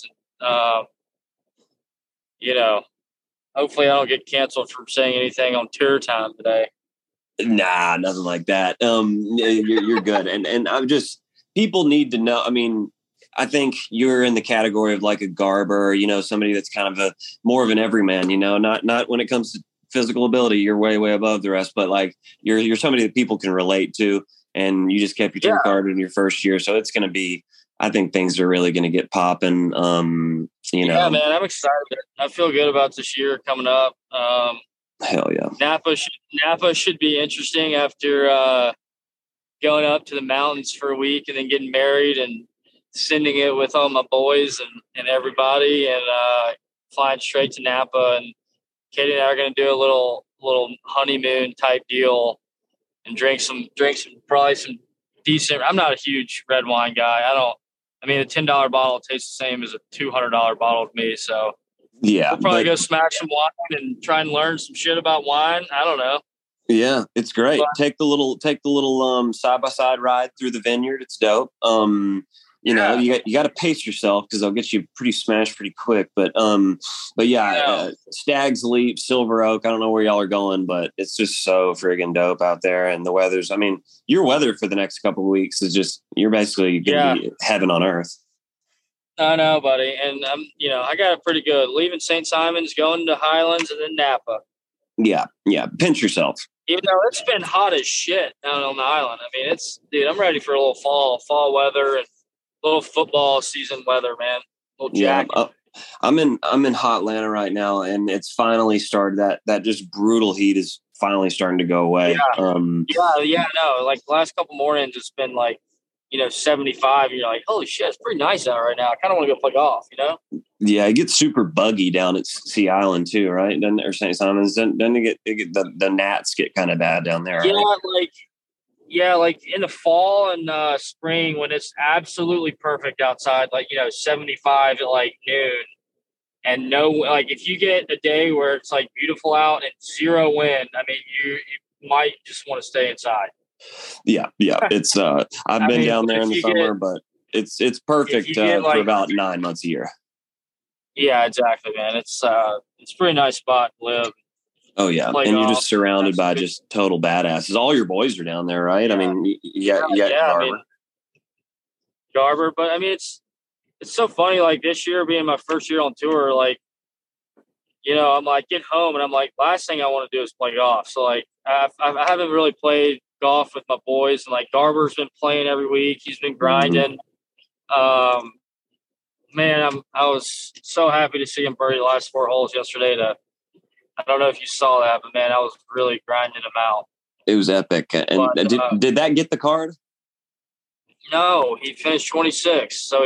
Hopefully I don't get canceled from saying anything on Tour Time today. Nah, nothing like that. You're good. And I'm just, people need to know. I mean, I think you're in the category of like a Garber, somebody that's kind of more of an everyman, not when it comes to physical ability, you're way, way above the rest, but like you're somebody that people can relate to, and you just kept your team card in your first year. So it's going to be, I think things are really going to get popping. Yeah, man, I'm excited. I feel good about this year coming up. Hell yeah. Napa should be interesting after going up to the mountains for a week and then getting married and sending it with all my boys and everybody and flying straight to Napa. And Katie and I are going to do a little honeymoon type deal and drink some probably some decent. I'm not a huge red wine guy. a $10 bottle tastes the same as a $200 bottle to me. So yeah, we'll probably go smash some wine and try and learn some shit about wine. I don't know. Yeah, it's great. Take the little side by side ride through the vineyard. It's dope. You got to pace yourself because they'll get you pretty smashed pretty quick. But Stag's Leap, Silver Oak. I don't know where y'all are going, but it's just so friggin' dope out there. And the weather's, your weather for the next couple of weeks is just, you're basically going to be heaven on earth. I know, buddy. And I got it pretty good. Leaving St. Simon's, going to Highlands, and then Napa. Yeah. Pinch yourself. Even though it's been hot as shit down on the island. I'm ready for a little fall weather and a little football season weather, man. A little jacket. Yeah, I'm in hot Atlanta right now, and it's finally started. That just brutal heat is finally starting to go away. No. Like the last couple mornings, it's been like 75. You're like, holy shit, it's pretty nice out right now. I kind of want to go play golf, Yeah, it gets super buggy down at Sea Island too, right? Or St. Simon's. Doesn't it get the gnats get kind of bad down there? Yeah, like in the fall and spring when it's absolutely perfect outside, 75 at like noon, and if you get a day where it's like beautiful out and zero wind, you might just want to stay inside. Yeah. It's I've been down there in the summer, but it's perfect for about 9 months a year. Yeah, exactly, man. It's a pretty nice spot to live. Oh yeah, and you're just surrounded by just total badasses. All your boys are down there, right? Yeah. You got Garber. Garber, but it's it's so funny. Like this year being my first year on tour, like, I'm like, get home and I'm like, last thing I want to do is play golf. So like, I haven't really played golf with my boys, and like Garber's been playing every week. He's been grinding. Man, I was so happy to see him birdie the last 4 holes yesterday. I don't know if you saw that, but man, I was really grinding him out. It was epic. And but, did that get the card? No, he finished 26th. So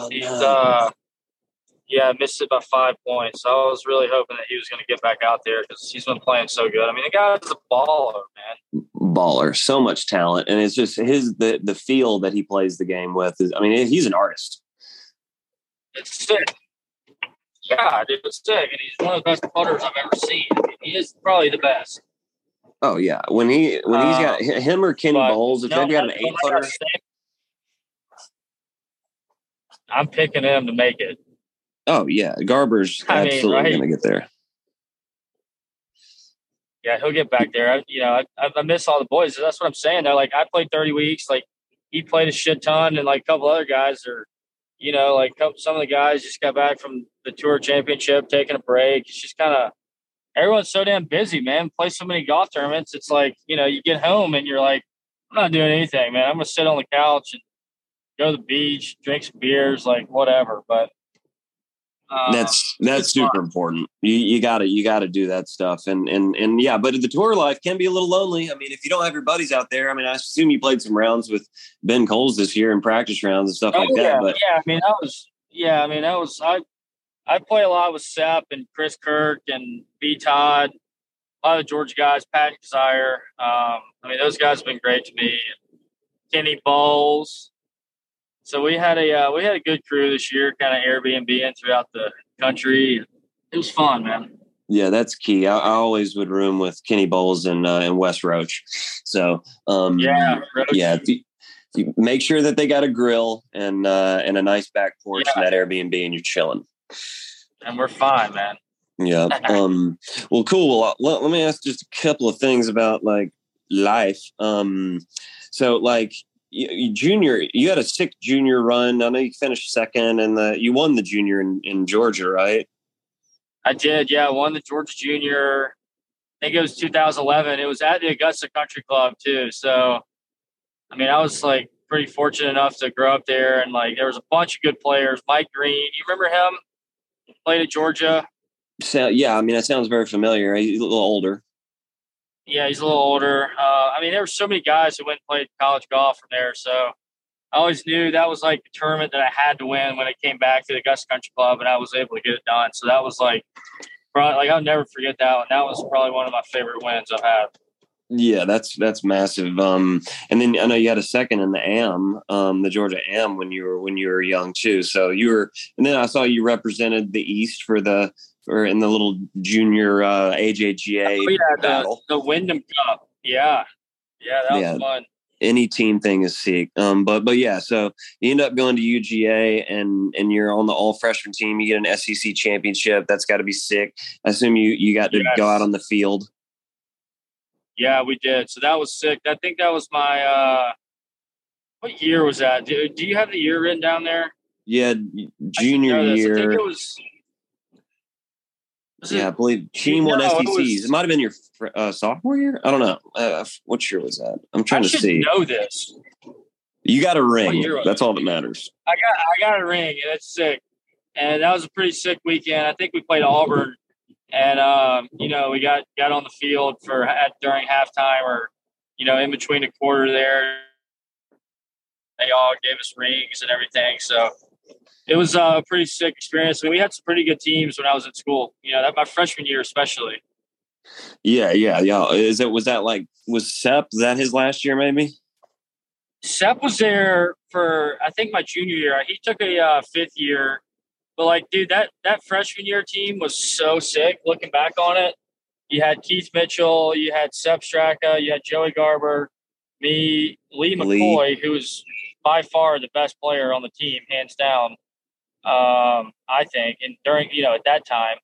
missed it by 5 points. So I was really hoping that he was going to get back out there because he's been playing so good. I mean, the guy's a baller, man. Baller, so much talent, and it's just the feel that he plays the game with. He's an artist. It's sick. Yeah, dude, it's sick, and he's one of the best putters I've ever seen. I mean, he is probably the best. Oh yeah, when he's got him or Kenny Bowles, if they've got an 8-footer, I'm picking him to make it. Oh yeah, Garber's absolutely going to get there. Yeah, he'll get back there. I miss all the boys. That's what I'm saying. They're like, I played 30 weeks. Like he played a shit ton, and like a couple other guys are. Some of the guys just got back from the tour championship, taking a break. It's just kind of everyone's so damn busy, man. Play so many golf tournaments. It's like, you get home and you're like, I'm not doing anything, man. I'm going to sit on the couch and go to the beach, drink some beers, like whatever. But that's super important. You gotta do that stuff. And yeah, but the tour life can be a little lonely. I mean, if you don't have your buddies out there, I assume you played some rounds with Ben Coles this year and practice rounds and stuff like that. But I play a lot with Sepp and Chris Kirk and B Todd, a lot of the Georgia guys, Pat and Desire. Those guys have been great to me. Kenny Bowles. So we had a good crew this year, kind of Airbnb throughout the country. It was fun, man. Yeah, that's key. I always would room with Kenny Bowles and Wes Roach. So Roach. If you make sure that they got a grill and a nice back porch in that Airbnb, and you're chilling. And we're fine, man. Yeah. Well, cool. Well, let me ask just a couple of things about like life. So like. You had a sick junior run. I know you finished second, and you won the junior in Georgia, right? I did, yeah. I won the Georgia junior. I think it was 2011. It was at the Augusta Country Club too. So, I was like pretty fortunate enough to grow up there, and like there was a bunch of good players. Mike Green, you remember him? He played at Georgia. So yeah, that sounds very familiar. He's a little older. Yeah, he's a little older. There were so many guys who went and played college golf from there. So I always knew that was like the tournament that I had to win when it came back to the Augusta Country Club, and I was able to get it done. So that was I'll never forget that one. That was probably one of my favorite wins I've had. Yeah, that's massive. And then I know you had a second in the AM, the Georgia AM when you were young too. So and then I saw you represented the East in the little junior AJGA battle. The Wyndham Cup. Yeah, that was fun. Any team thing is sick. But yeah, so you end up going to UGA and you're on the all freshman team. You get an SEC championship. That's got to be sick. I assume you got to go out on the field. Yeah, we did. So that was sick. I think that was my what year was that? Do you have the year written down there? Yeah, junior year. I think it was. I believe team won SECs. It might have been your sophomore year. I don't know. What year was that? I'm trying to see. I should know this. You got a ring. That's all that matters. I got a ring, and it's sick. And that was a pretty sick weekend. I think we played Auburn, and we got on the field during halftime, or in between a quarter there. They all gave us rings and everything. So it was a pretty sick experience. We had some pretty good teams when I was in school. That my freshman year especially. Yeah. Was Sepp, was that his last year maybe? Sepp was there for, I think, my junior year. He took a fifth year. But, dude, that freshman year team was so sick looking back on it. You had Keith Mitchell. You had Sepp Straka. You had Joey Garber. Me, Lee McCoy, who was by far the best player on the team, hands down. I think, and during, at that time,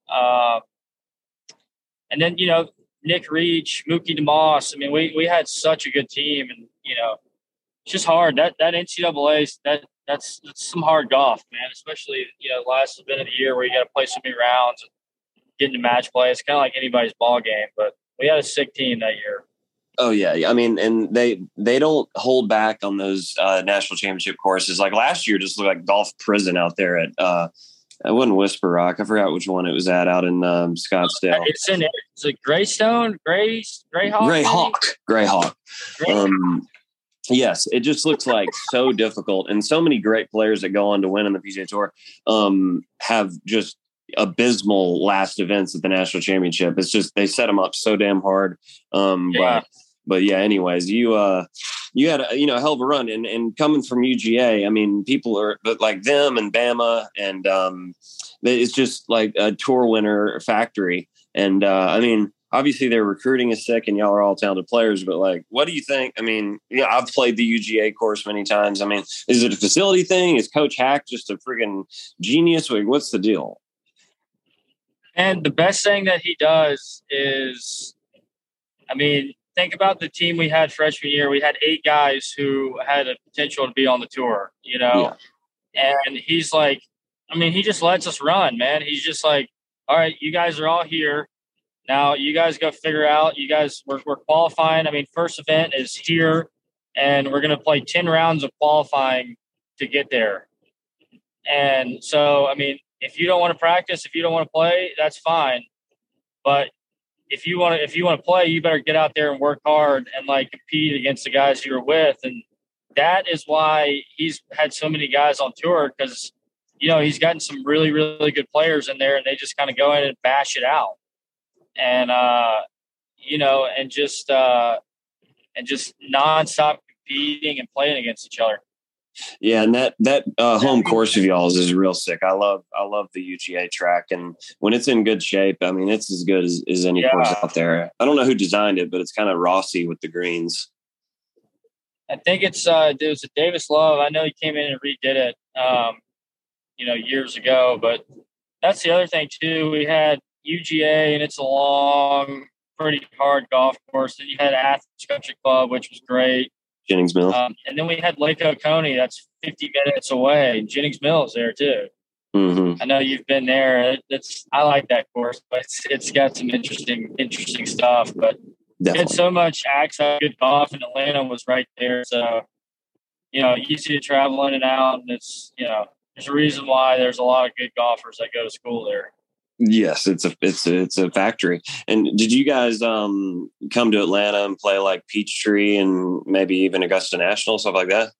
and then, Nick Reach, Mookie DeMoss. We had such a good team, and, it's just hard. That NCAA, that that's some hard golf, man. Especially last event of the year where you got to play so many rounds and get into match play. It's kind of like anybody's ball game, but we had a sick team that year. Oh yeah, I mean, and they don't hold back on those national championship courses. Like last year, just looked like golf prison out there at it wasn't Whisper Rock. I forgot which one it was at out in Scottsdale. It's a Greystone, Greyhawk. Greyhawk. Yes, it just looks like so difficult, and so many great players that go on to win in the PGA Tour have just abysmal last events at the national championship. It's just they set them up so damn hard. But yeah, anyways, you had a hell of a run, and coming from UGA, I mean, people are but like them and Bama, and it's just like a tour winner factory. And I mean, obviously their recruiting is sick, and y'all are all talented players. But like, what do you think? I mean, I've played the UGA course many times. I mean, is it a facility thing? Is Coach Hack just a friggin' genius? Like, what's the deal? And the best thing that he does is, I mean, think about the team we had freshman year. We had 8 guys who had a potential to be on the tour, and he's like, I mean, he just lets us run, man. He's just like, all right, you guys are all here. Now you guys go figure out, we're qualifying. I mean, first event is here, and we're going to play 10 rounds of qualifying to get there. And so, I mean, if you don't want to practice, if you don't want to play, that's fine. But if you want to play, you better get out there and work hard and like compete against the guys you're with. And that is why he's had so many guys on tour, because, he's gotten some really, really good players in there, and they just kind of go in and bash it out. And, and just nonstop competing and playing against each other. Yeah, and that home course of y'all's is real sick. I love the UGA track, and when it's in good shape, I mean, it's as good as any course out there. I don't know who designed it, but it's kind of Rossi with the greens. I think it was a Davis Love. I know he came in and redid it, years ago. But that's the other thing too. We had UGA, and it's a long, pretty hard golf course. Then you had Athens Country Club, which was great. Jennings Mill. And then we had Lake Oconee. That's 50 minutes away. Jennings Mill is there too. Mm-hmm. I know you've been there. I like that course, but it's got some interesting stuff. But Definitely. It had so much access, good golf, and Atlanta was right there. So, easy to travel in and out. And it's, there's a reason why there's a lot of good golfers that go to school there. Yes, it's a factory. And did you guys come to Atlanta and play like Peachtree and maybe even Augusta National, stuff like that?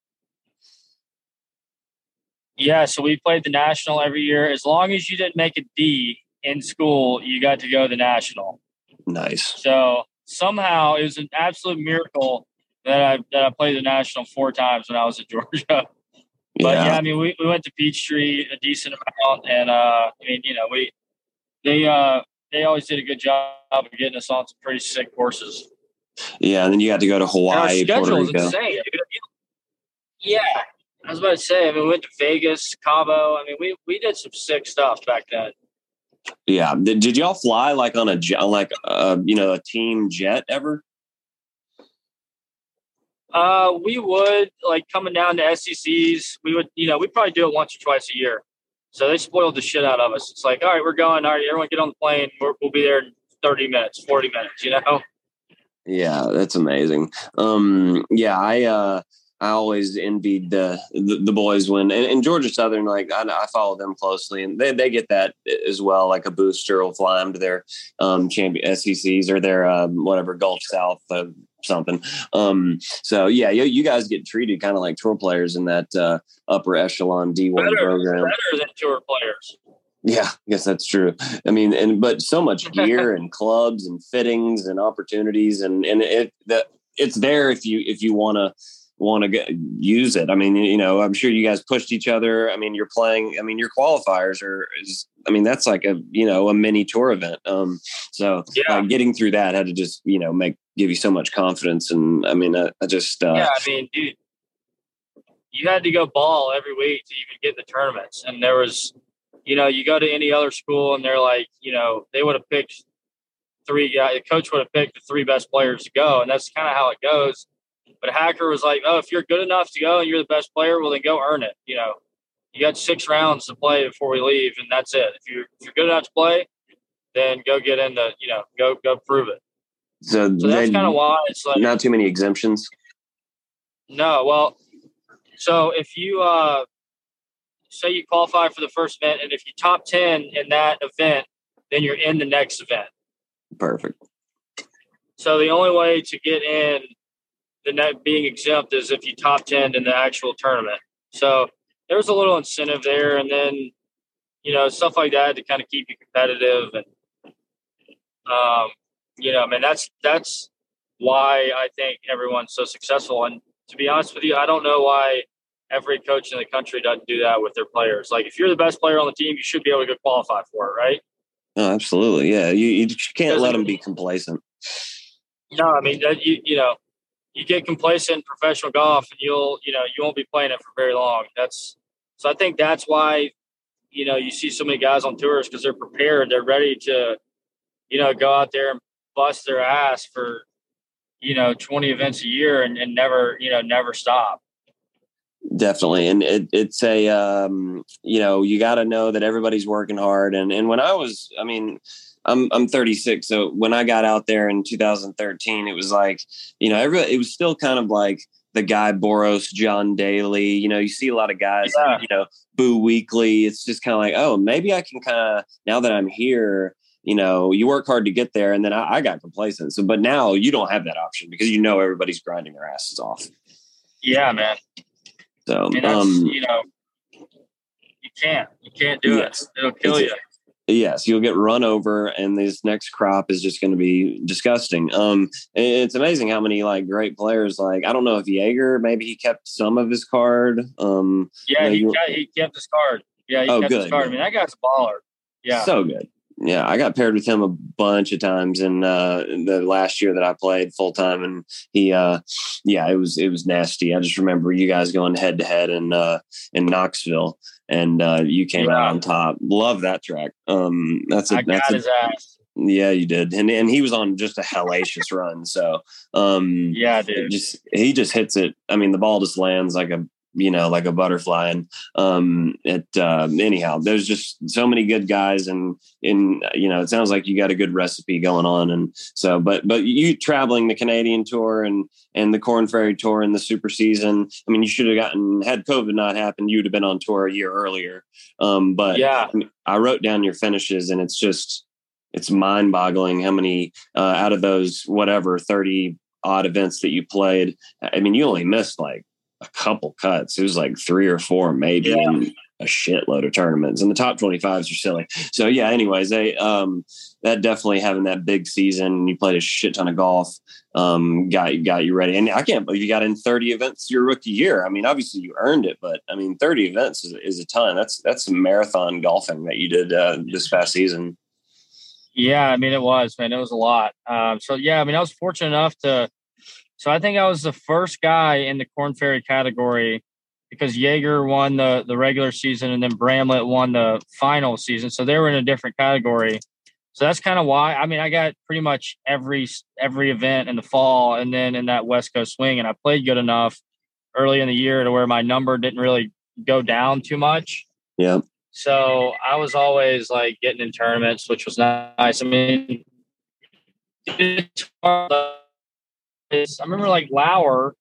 Yeah, so we played the National every year. As long as you didn't make a D in school, you got to go to the National. Nice. So somehow it was an absolute miracle that I played the National 4 times when I was at Georgia. But yeah, I mean, we went to Peachtree a decent amount, and they always did a good job of getting us on some pretty sick courses. Yeah, and then you got to go to Hawaii, Puerto Rico. Insane. Yeah, I was about to say. I mean, we went to Vegas, Cabo. I mean, we did some sick stuff back then. Yeah, did y'all fly like on a team jet ever? We would, like, coming down to SECs. We would, we'd probably do it once or twice a year. So they spoiled the shit out of us. It's like, all right, we're going. All right, everyone get on the plane. We'll be there in 30 minutes, 40 minutes, Yeah, that's amazing. I always envied the boys when, and Georgia Southern, like I follow them closely, and they get that as well. Like a booster will fly them to their champion SECs or their whatever Gulf South something. So yeah, you guys get treated kind of like tour players in that upper echelon D1 program. Better than tour players. Yeah, I guess that's true. I mean, but so much gear and clubs and fittings and opportunities, and it's there if you want to use it. I mean, I'm sure you guys pushed each other. I mean, you're playing. I mean, your qualifiers that's like a mini tour event. So getting through that had to just give you so much confidence. And I mean, I just I mean, dude, you had to go ball every week to even get the tournaments, and there was. You go to any other school and they're like, they would have picked 3 guys. The coach would have picked the 3 best players to go. And that's kind of how it goes. But Hacker was like, oh, if you're good enough to go and you're the best player, well, then go earn it. You know, you got 6 rounds to play before we leave, and that's it. If you're good enough to play, then go get in the, you know, go prove it. So that's kind of why it's like not too many exemptions. No, well, so if you say you qualify for the first event, and if you top 10 in that event, then you're in the next event. Perfect. So the only way to get in the net being exempt is if you top 10 in the actual tournament. So there's a little incentive there, and then, you know, stuff like that to kind of keep you competitive. And you know, I mean, that's why I think everyone's so successful. And to be honest with you, I don't know why every coach in the country doesn't do that with their players. Like, if you're the best player on the team, you should be able to go qualify for it, right? Oh, absolutely. Yeah. You can't let them be complacent. No, I mean, you know, you get complacent in professional golf and you won't be playing it for very long. So I think that's why, you know, you see so many guys on tours, because they're prepared. They're ready to, you know, go out there and bust their ass for, you know, 20 events a year and never stop. Definitely. And it's a, you know, you got to know that everybody's working hard. And when I'm 36. So when I got out there in 2013, it was like, you know, it was still kind of like the Guy Boros, John Daly. You know, you see a lot of guys, like, you know, Boo Weekly. It's just kind of like, oh, maybe I can kind of, now that I'm here, you know, you work hard to get there. And then I got complacent. So, but now you don't have that option because, you know, everybody's grinding their asses off. Yeah, man. So, I mean, you know, you can't do it. It'll kill you. Yes, you'll get run over, and this next crop is just going to be disgusting. It's amazing how many like great players. Like, I don't know if Jaeger, maybe he kept some of his card. Yeah, he kept his card. Yeah, he kept his card. I mean, that guy's a baller. Yeah, so good. Yeah, I got paired with him a bunch of times in the last year that I played full time, and he, it was nasty. I just remember you guys going head to head in Knoxville, and you came out on top. Love that track. I got his ass. Yeah, you did, and he was on just a hellacious run. So, yeah, dude, he just hits it. I mean, the ball just lands like a butterfly. And anyhow, there's just so many good guys, and you know, it sounds like you got a good recipe going on. And so, but you traveling the Canadian tour and the Korn Ferry tour and the super season, I mean, you should have had COVID not happened, you'd have been on tour a year earlier. But yeah, I wrote down your finishes, and it's mind boggling how many, out of those, 30 odd events that you played. I mean, you only missed like a couple cuts. It was like 3 or 4 maybe in a shitload of tournaments, and the top 25s are silly. So yeah, anyways, that definitely having that big season, you played a shit ton of golf, got you ready. And I can't believe you got in 30 events your rookie year. I mean, obviously you earned it, but I mean, 30 events is a ton. That's some marathon golfing that you did this past season. Yeah, I mean, it was a lot. So yeah, I mean, I was fortunate enough so I think I was the first guy in the Korn Ferry category, because Jaeger won the regular season and then Bramlett won the final season. So they were in a different category. So that's kind of why. I mean, I got pretty much every event in the fall and then in that West Coast swing. And I played good enough early in the year to where my number didn't really go down too much. Yeah. So I was always like getting in tournaments, which was nice. I mean, I remember like Lauer,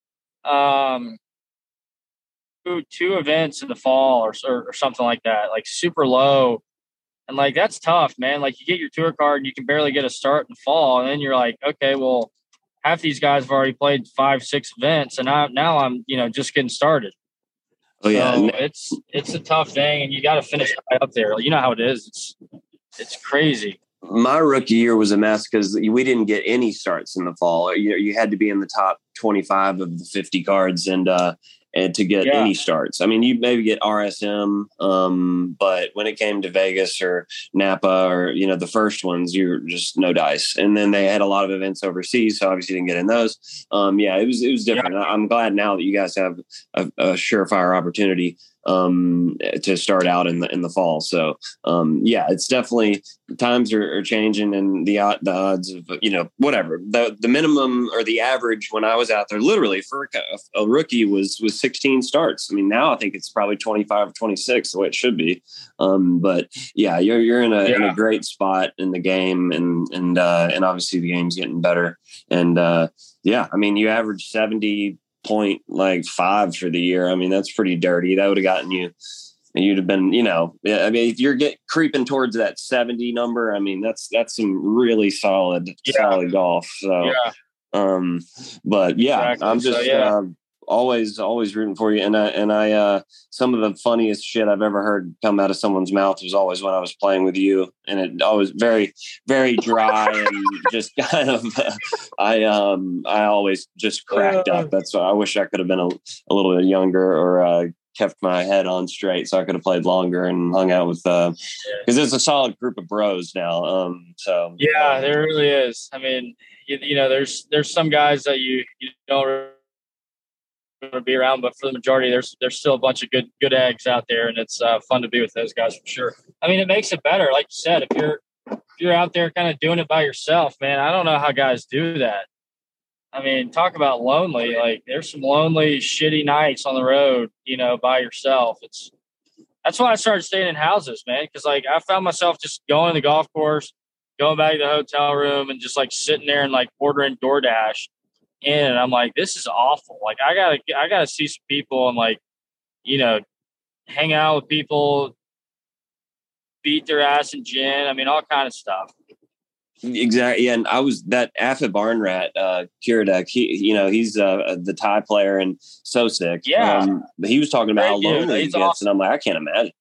2 events in the fall or something like that, like super low. And like, that's tough, man. Like, you get your tour card and you can barely get a start in the fall. And then you're like, okay, well, half these guys have already played 5-6 events. And now I'm, you know, just getting started. Oh yeah. So it's a tough thing, and you got to finish high up there. You know how it is. It's crazy. My rookie year was a mess because we didn't get any starts in the fall. You had to be in the top 25 of the 50 cards and to get any starts. I mean, you maybe get RSM, but when it came to Vegas or Napa or, you know, the first ones, you're just no dice. And then they had a lot of events overseas, so obviously didn't get in those. It was different. Yeah. I'm glad now that you guys have a surefire opportunity. to start out in the fall. So yeah, it's definitely times are changing, and the odds of whatever the minimum or the average when I was out there, literally for a rookie was 16 starts. I mean, now I think it's probably 25 or 26 the way it should be. But yeah, you're in a great spot in the game, and obviously the game's getting better. And yeah, I mean, you average 70.5 for the year. I mean, that's pretty dirty. That would have gotten you. You'd have been, I mean, if you're creeping towards that 70 number, I mean, that's some really solid golf. So, but yeah, exactly. I'm just always rooting for you. And I some of the funniest shit I've ever heard come out of someone's mouth was always when I was playing with you, and it always very, very dry and just kind of, I always just cracked up. That's why I wish I could have been a little bit younger, or kept my head on straight so I could have played longer and hung out with, because there's a solid group of bros now. So yeah, there really is. I mean, there's some guys that you don't really to be around, but for the majority, there's still a bunch of good eggs out there, and it's fun to be with those guys for sure. I mean, it makes it better, like you said. If you're out there kind of doing it by yourself, man, I don't know how guys do that. I mean, talk about lonely. Like, there's some lonely, shitty nights on the road, by yourself. That's why I started staying in houses, man, because like I found myself just going to the golf course, going back to the hotel room, and just like sitting there and like ordering DoorDash. And I'm like, this is awful. Like, I gotta see some people and like, hang out with people, beat their ass in gin. I mean, all kind of stuff. Exactly. Yeah, and I was that Afid Barnrat, Kiradek. He's the Thai player and so sick. Yeah. He was talking about how lonely he gets, awesome. And I'm like, I can't imagine.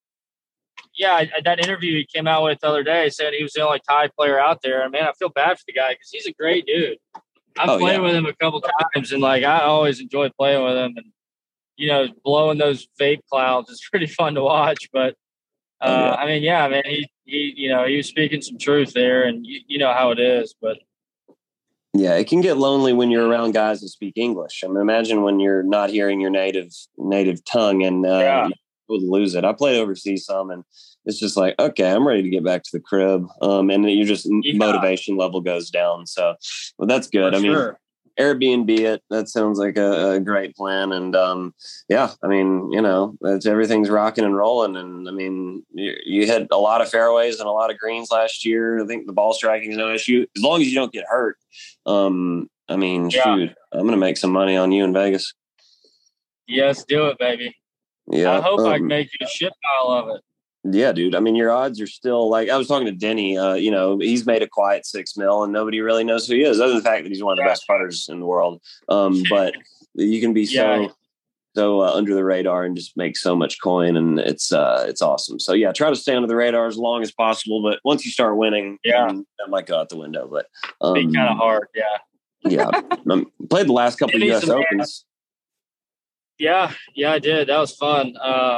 Yeah, that interview he came out with the other day said he was the only Thai player out there. And man, I feel bad for the guy because he's a great dude. I've played with him a couple times, and like I always enjoy playing with him. And blowing those vape clouds is pretty fun to watch. But I mean, yeah, man, he was speaking some truth there, and you know how it is. But yeah, it can get lonely when you're around guys that speak English. I mean, imagine when you're not hearing your native tongue, and you would lose it. I played overseas some, and it's just like, okay, I'm ready to get back to the crib. And you just motivation level goes down. So, well, that's good. Mean, Airbnb it. That sounds like a great plan. And yeah, I mean, everything's rocking and rolling. And I mean, you hit a lot of fairways and a lot of greens last year. I think the ball striking is no issue as long as you don't get hurt. I mean, shoot, I'm going to make some money on you in Vegas. Yes, do it, baby. Yeah, I hope I can make you a shit pile of it. Yeah, dude. I mean, your odds are still like I was talking to Denny. He's made a quiet $6 million, and nobody really knows who he is, other than the fact that he's one of the best putters in the world. But you can be so under the radar and just make so much coin, and it's awesome. So yeah, try to stay under the radar as long as possible. But once you start winning, that might go out the window. But be kind of hard, yeah. Played the last couple of U.S. Opens. Yeah, I did. That was fun.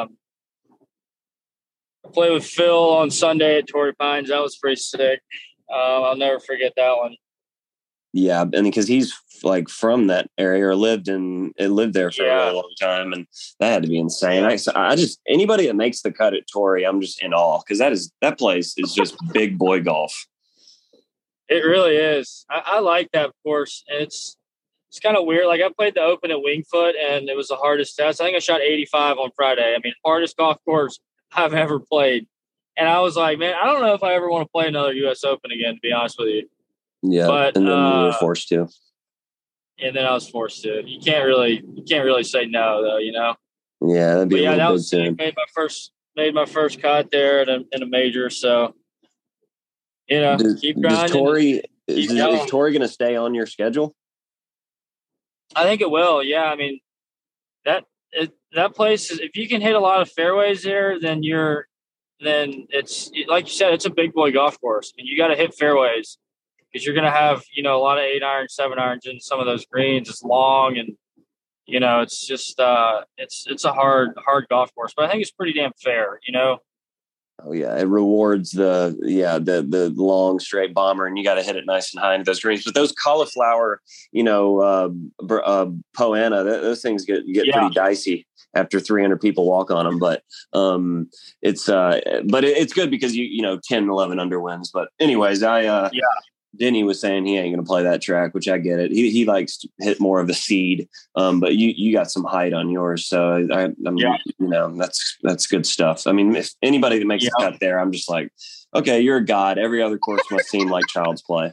I played with Phil on Sunday at Torrey Pines. That was pretty sick. I'll never forget that one. Yeah, and because he's like from that area or lived there for a really long time, and that had to be insane. I just anybody that makes the cut at Torrey, I'm just in awe because that place is just big boy golf. It really is. I like that course, and it's kind of weird. Like I played the Open at Wingfoot, and it was the hardest test. I think I shot 85 on Friday. I mean, hardest golf course I've ever played. And I was like, man, I don't know if I ever want to play another U.S. Open again, to be honest with you. Yeah, but, and then you were forced to. And then I was forced to. You can't really say no, though, Yeah, that'd be that was sick. Made my first cut there in a major. So, keep grinding. Is Torrey going to stay on your schedule? I think it will. Yeah, I mean that place is, if you can hit a lot of fairways there, then it's like you said, it's a big boy golf course. I mean, you got to hit fairways because you're going to have a lot of 8-iron, 7-irons in some of those greens. It's long, and it's just it's a hard golf course, but I think it's pretty damn fair. Oh yeah, it rewards the long straight bomber, and you got to hit it nice and high into those greens. But those cauliflower, Poana, those things get pretty dicey. after 300 people walk on them. But it's good because you know 10, 11 under wins. But anyways, Denny was saying he ain't going to play that track, which I get it. He likes to hit more of a seed, but you got some height on yours, so you know that's good stuff. I mean, if anybody that makes a cut there, I'm just like, okay, you're a god. Every other course must seem like child's play.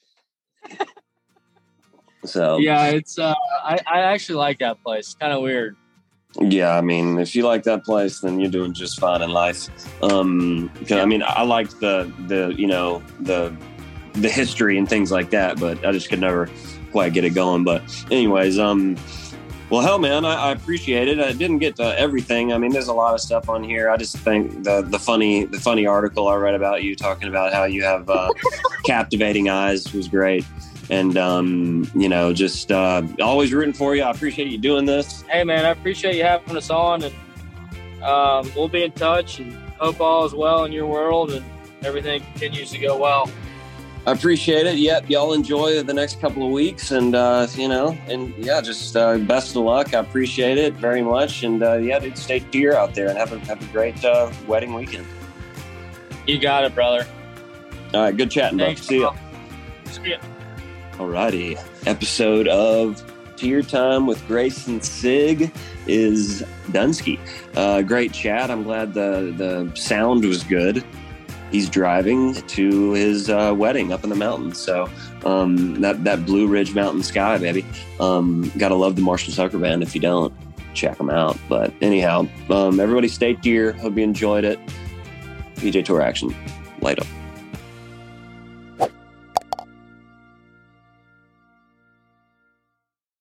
So yeah, it's I actually like that place. Kind of weird. Yeah, I mean, if you like that place, then you're doing just fine in life. I mean, I liked the you know the history and things like that, but I just could never quite get it going. But anyways, well, hell, man, I appreciate it. I didn't get to everything. I mean, there's a lot of stuff on here. I just think the funny article I read about you talking about how you have captivating eyes was great. And, you know, just always rooting for you. I appreciate you doing this. Hey, man, I appreciate you having us on. And we'll be in touch and hope all is well in your world and everything continues to go well. I appreciate it. Yep. Y'all enjoy the next couple of weeks and, you know, and yeah, just best of luck. I appreciate it very much. And yeah, dude, stay dear out there and have a great wedding weekend. You got it, brother. All right. Good chatting, bro. See ya. See ya. Alrighty. Episode of Tier Time with Grayson Sigg is Dunsky. Great chat. I'm glad the sound was good. He's driving to his wedding up in the mountains. So that Blue Ridge Mountain Sky, baby. Gotta love the Marshall Tucker Band. If you don't, check them out. But anyhow, everybody stay dear. Hope you enjoyed it. PGA Tour action. Light up.